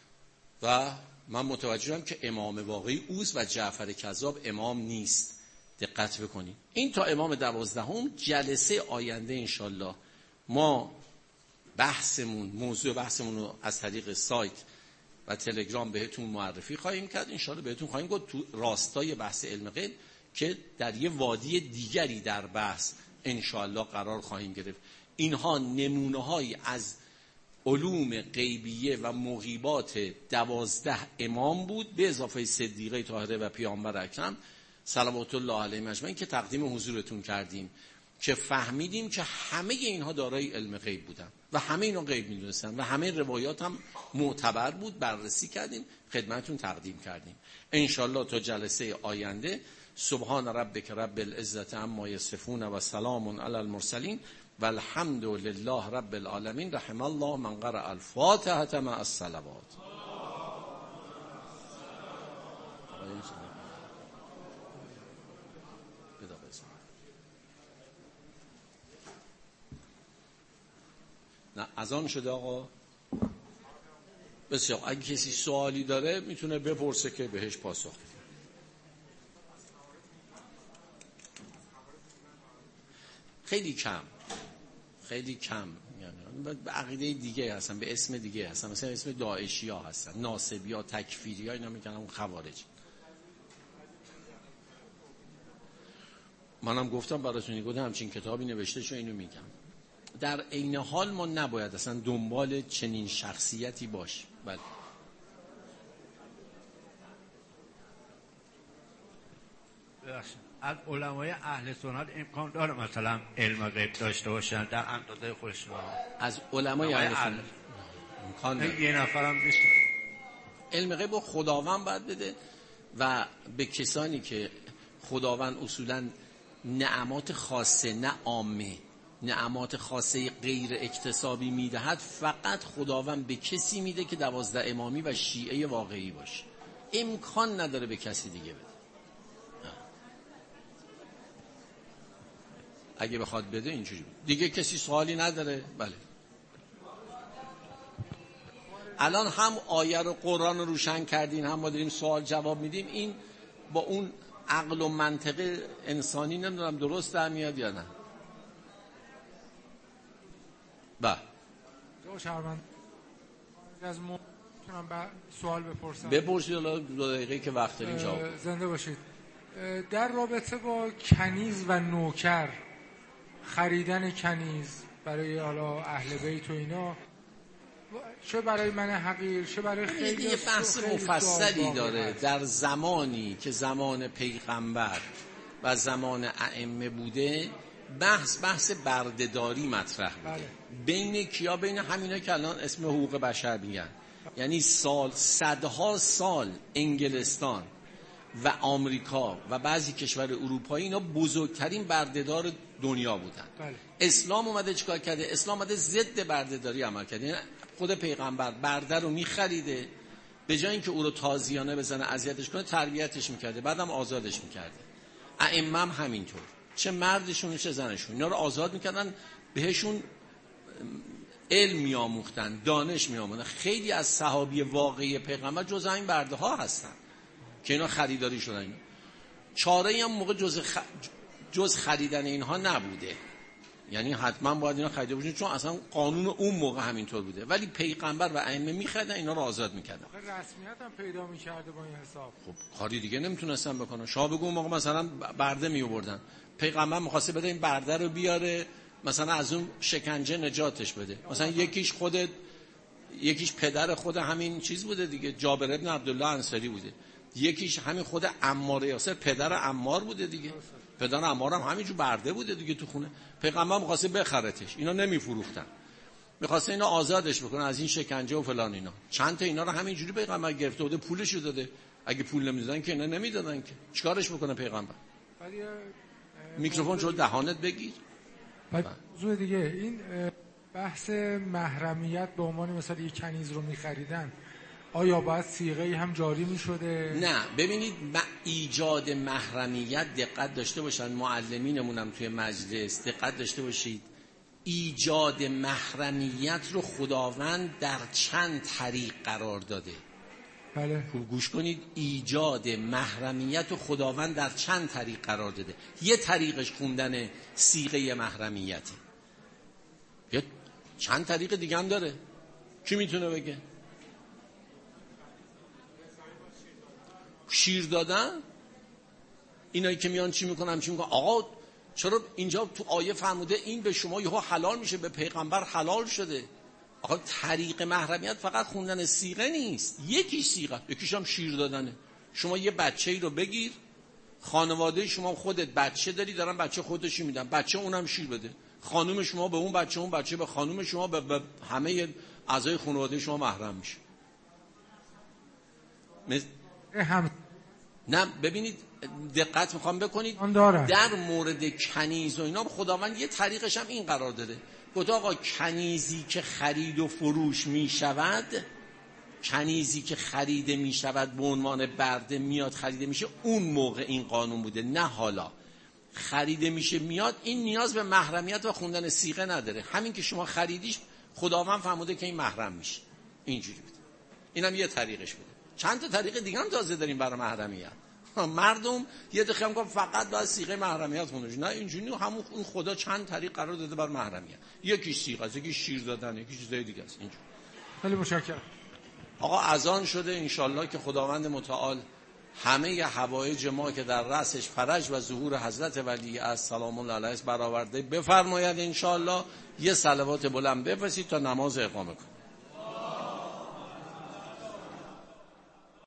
و من متوجه شدم که امام واقعی اوست و جعفر کذاب امام نیست. دقت بکنید. این تا امام دوازدهم. جلسه آینده انشالله ما بحثمون، موضوع بحثمون رو از طریق سایت و تلگرام بهتون معرفی خواهیم کرد. انشالله بهتون خواهیم گفت تو راستای بحث علم غیب که در یه وادی دیگری در بحث انشالله قرار خواهیم گرفت. اینها نمونه‌هایی از علوم غیبیه و مغیبات دوازده امام بود، به اضافه صدیقه طاهره و پیامبر اکرم صلوات الله علیهم اجمعین که تقدیم حضورتون کردیم، که فهمیدیم که همه اینها دارای علم غیب بودن و همه اینا غیب میدونستن و همه روایات هم معتبر بود. بررسی کردیم، خدمتتون تقدیم کردیم. انشالله تا جلسه آینده. سبحان ربک رب العزت عما یصفون و سلام علی المرسلین و الحمد لله رب العالمین. رحم الله من قرأ الفاتحه مع الصلوات. نه از آن شده آقا. بسیار، اگه کسی سوالی داره میتونه بپرسه که بهش پاسخ. خیلی کم خیلی کم یعنی به عقیده دیگه هستن، به اسم دیگه هستن، مثلا اسم داعشی ها هستن، ناصبی ها، تکفیری ها، اینا میگن اون خوارج. منم گفتم براتون گفتم همچین کتابی نوشته شو، اینو میگم. در عین حال ما نباید اصلا دنبال چنین شخصیتی باشیم. بله از علمای اهل سنت امکان داره مثلا علم غیب داشته باشن در اندازه خودشون؟ از علمای اهل سنت امکان داره. یه نفرم نیست. علم غیب خداوند باید بده و به کسانی که خداوند اصولا نعمات خاصه نه عامه، نعمات خاصه غیر اکتسابی میدهد، فقط خداوند به کسی میده که دوازده امامی و شیعه واقعی باشه. امکان نداره به کسی دیگه بده. اگه بخواد بده اینجوری دیگه. کسی سوالی نداره؟ بله. الان هم آیه رو قرآن رو روشن کردین، هم ما داریم سوال جواب میدیم. این با اون عقل و منطق انسانی نمیدونم درست در میاد یا نه. بله. دو شهروند از ما میتونم با سوال بپرسم؟ بپرسید، حالا دو دقیقه که وقت دارین جواب. زنده باشید. در رابطه با کنیز و نوکر، خریدن کنیز برای حالا اهل بیت و اینا، چه برای من حقیر چه برای خیلی یه بحث مفصلی داره. در زمانی که زمان پیغمبر و زمان ائمه بوده، بحث بحث بردهداری مطرح بوده. بله. بین کیا؟ بین همینا که الان اسم حقوق بشر میگن. یعنی سال صدها سال انگلستان و آمریکا و بعضی کشور اروپایی اینا بزرگترین بردهدار دنیا بودن. بله. اسلام اومده چیکار کرده؟ اسلام اومده ضد بردهداری عمل کرده. یعنی خود پیغمبر برده رو میخریده، به جای اینکه او رو تازیانه بزنه اذیتش کنه تربیتش میکرده، بعدم آزادش میکرده. ائمه هم همینطور، چه مردشون چه زنشون، اینا رو آزاد میکردن، بهشون علم میآموختن، دانش میآموختن. خیلی از صحابی واقعی پیغمبر جز این برده ها هستن که اینا خریداری شدن. چاره‌ای هم موقع جز خ... جز خریدن اینها نبوده. یعنی حتما باید اینا خریده باشن، چون اصلا قانون اون موقع همینطور بوده. ولی پیغمبر و ائمه میخریدن، اینا رو آزاد میکردن. رسمیت هم پیدا میکرده با این حساب. خب کاری دیگه نمیتونستن بکنن. شاه بگو اون موقع مثلا برده میآوردن، پیغمبر می‌خواسته بده این برده رو بیاره مثلا از اون شکنجه نجاتش بده. مثلا یکیش خودت یکیش پدر خود همین چیز بوده دیگه، جابر ابن عبدالله انصاری بوده. یکیش همین خود عمار یاسر پدر عمار بوده دیگه. پدر عمار هم همینجور برده بوده دیگه تو خونه. پیغمبر می‌خواسته بخرتش، اینا نمیفروختن. می‌خواسته اینا آزادش بکنه از این شکنجه و فلان اینا. چند تا اینا رو همینجوری پیغمبر گرفته بوده، پولشو داده. اگه پول نمیدادن که اینا نمیدادن که. چیکارش بکنه پیغمبر؟ میکروفون رو دهانت بگیر. موضوع دیگه این بحث محرمیت به عنوان مثلا یک کنیز رو می‌خریدن، آیا باید صیغه‌ای هم جاری می‌شده؟ نه ببینید، ایجاد محرمیت دقت داشته باشن معلمینمون هم توی مجلس دقت داشته باشید. ایجاد محرمیت رو خداوند در چند طریق قرار داده. بله. خوب گوش کنید، ایجاد محرمیت رو خداوند در چند طریق قرار داده. یه طریقش خوندن صیغه محرمیته. یه چند طریق دیگه هم داره. کی میتونه بگه؟ شیر دادن. اینایی که میان چی میکنن چی میکنن آقا چرا اینجا تو آیه فرموده این به شما یهو حلال میشه، به پیغمبر حلال شده. آقا طریق محرمیت فقط خوندن صیغه نیست، یکیش صیغه، یکیش هم شیر دادنه. شما یه بچه‌ای رو بگیر، خانواده شما خودت بچه داری، دارن بچه خودشی میدن، بچه اونم شیر بده. خانم شما به اون بچه، اون بچه به خانم شما، به, به همه اعضای خانواده شما محرم میشه. مز... هم نه ببینید دقت میخوام بکنید، در مورد کنیز و اینا خداوند یه طریقش هم این قرار داده. گفت آقا کنیزی که خرید و فروش میشود، کنیزی که خریده میشود به عنوان برده میاد خریده میشه، اون موقع این قانون بوده، نه حالا خریده میشه میاد، این نیاز به محرمیت و خوندن صیغه نداره. همین که شما خریدیش خداوند فرموده که این محرم میشه. اینجوری بود. اینم یه طریقش بوده. چند تا طریق دیگه هم تازه داریم برای محرمیت. مردم یه دفعه میگن فقط باید صیغه محرمیت خونش. نه اینجوری، همون اون خدا چند طریق قرار داده برای محرمیت. یکیش صیغه است، یکیش شیر دادن، یکیش چیزای دیگه است. اینجوری. خیلی متشکرم. آقا اذان شده، انشالله که خداوند متعال همه حوایج ما که در رأسش فرج و ظهور حضرت ولی است سلام الله علیه برآورده بفرماید. انشالله یه صلوات بلند بفرستید تا نماز اقامه کنید.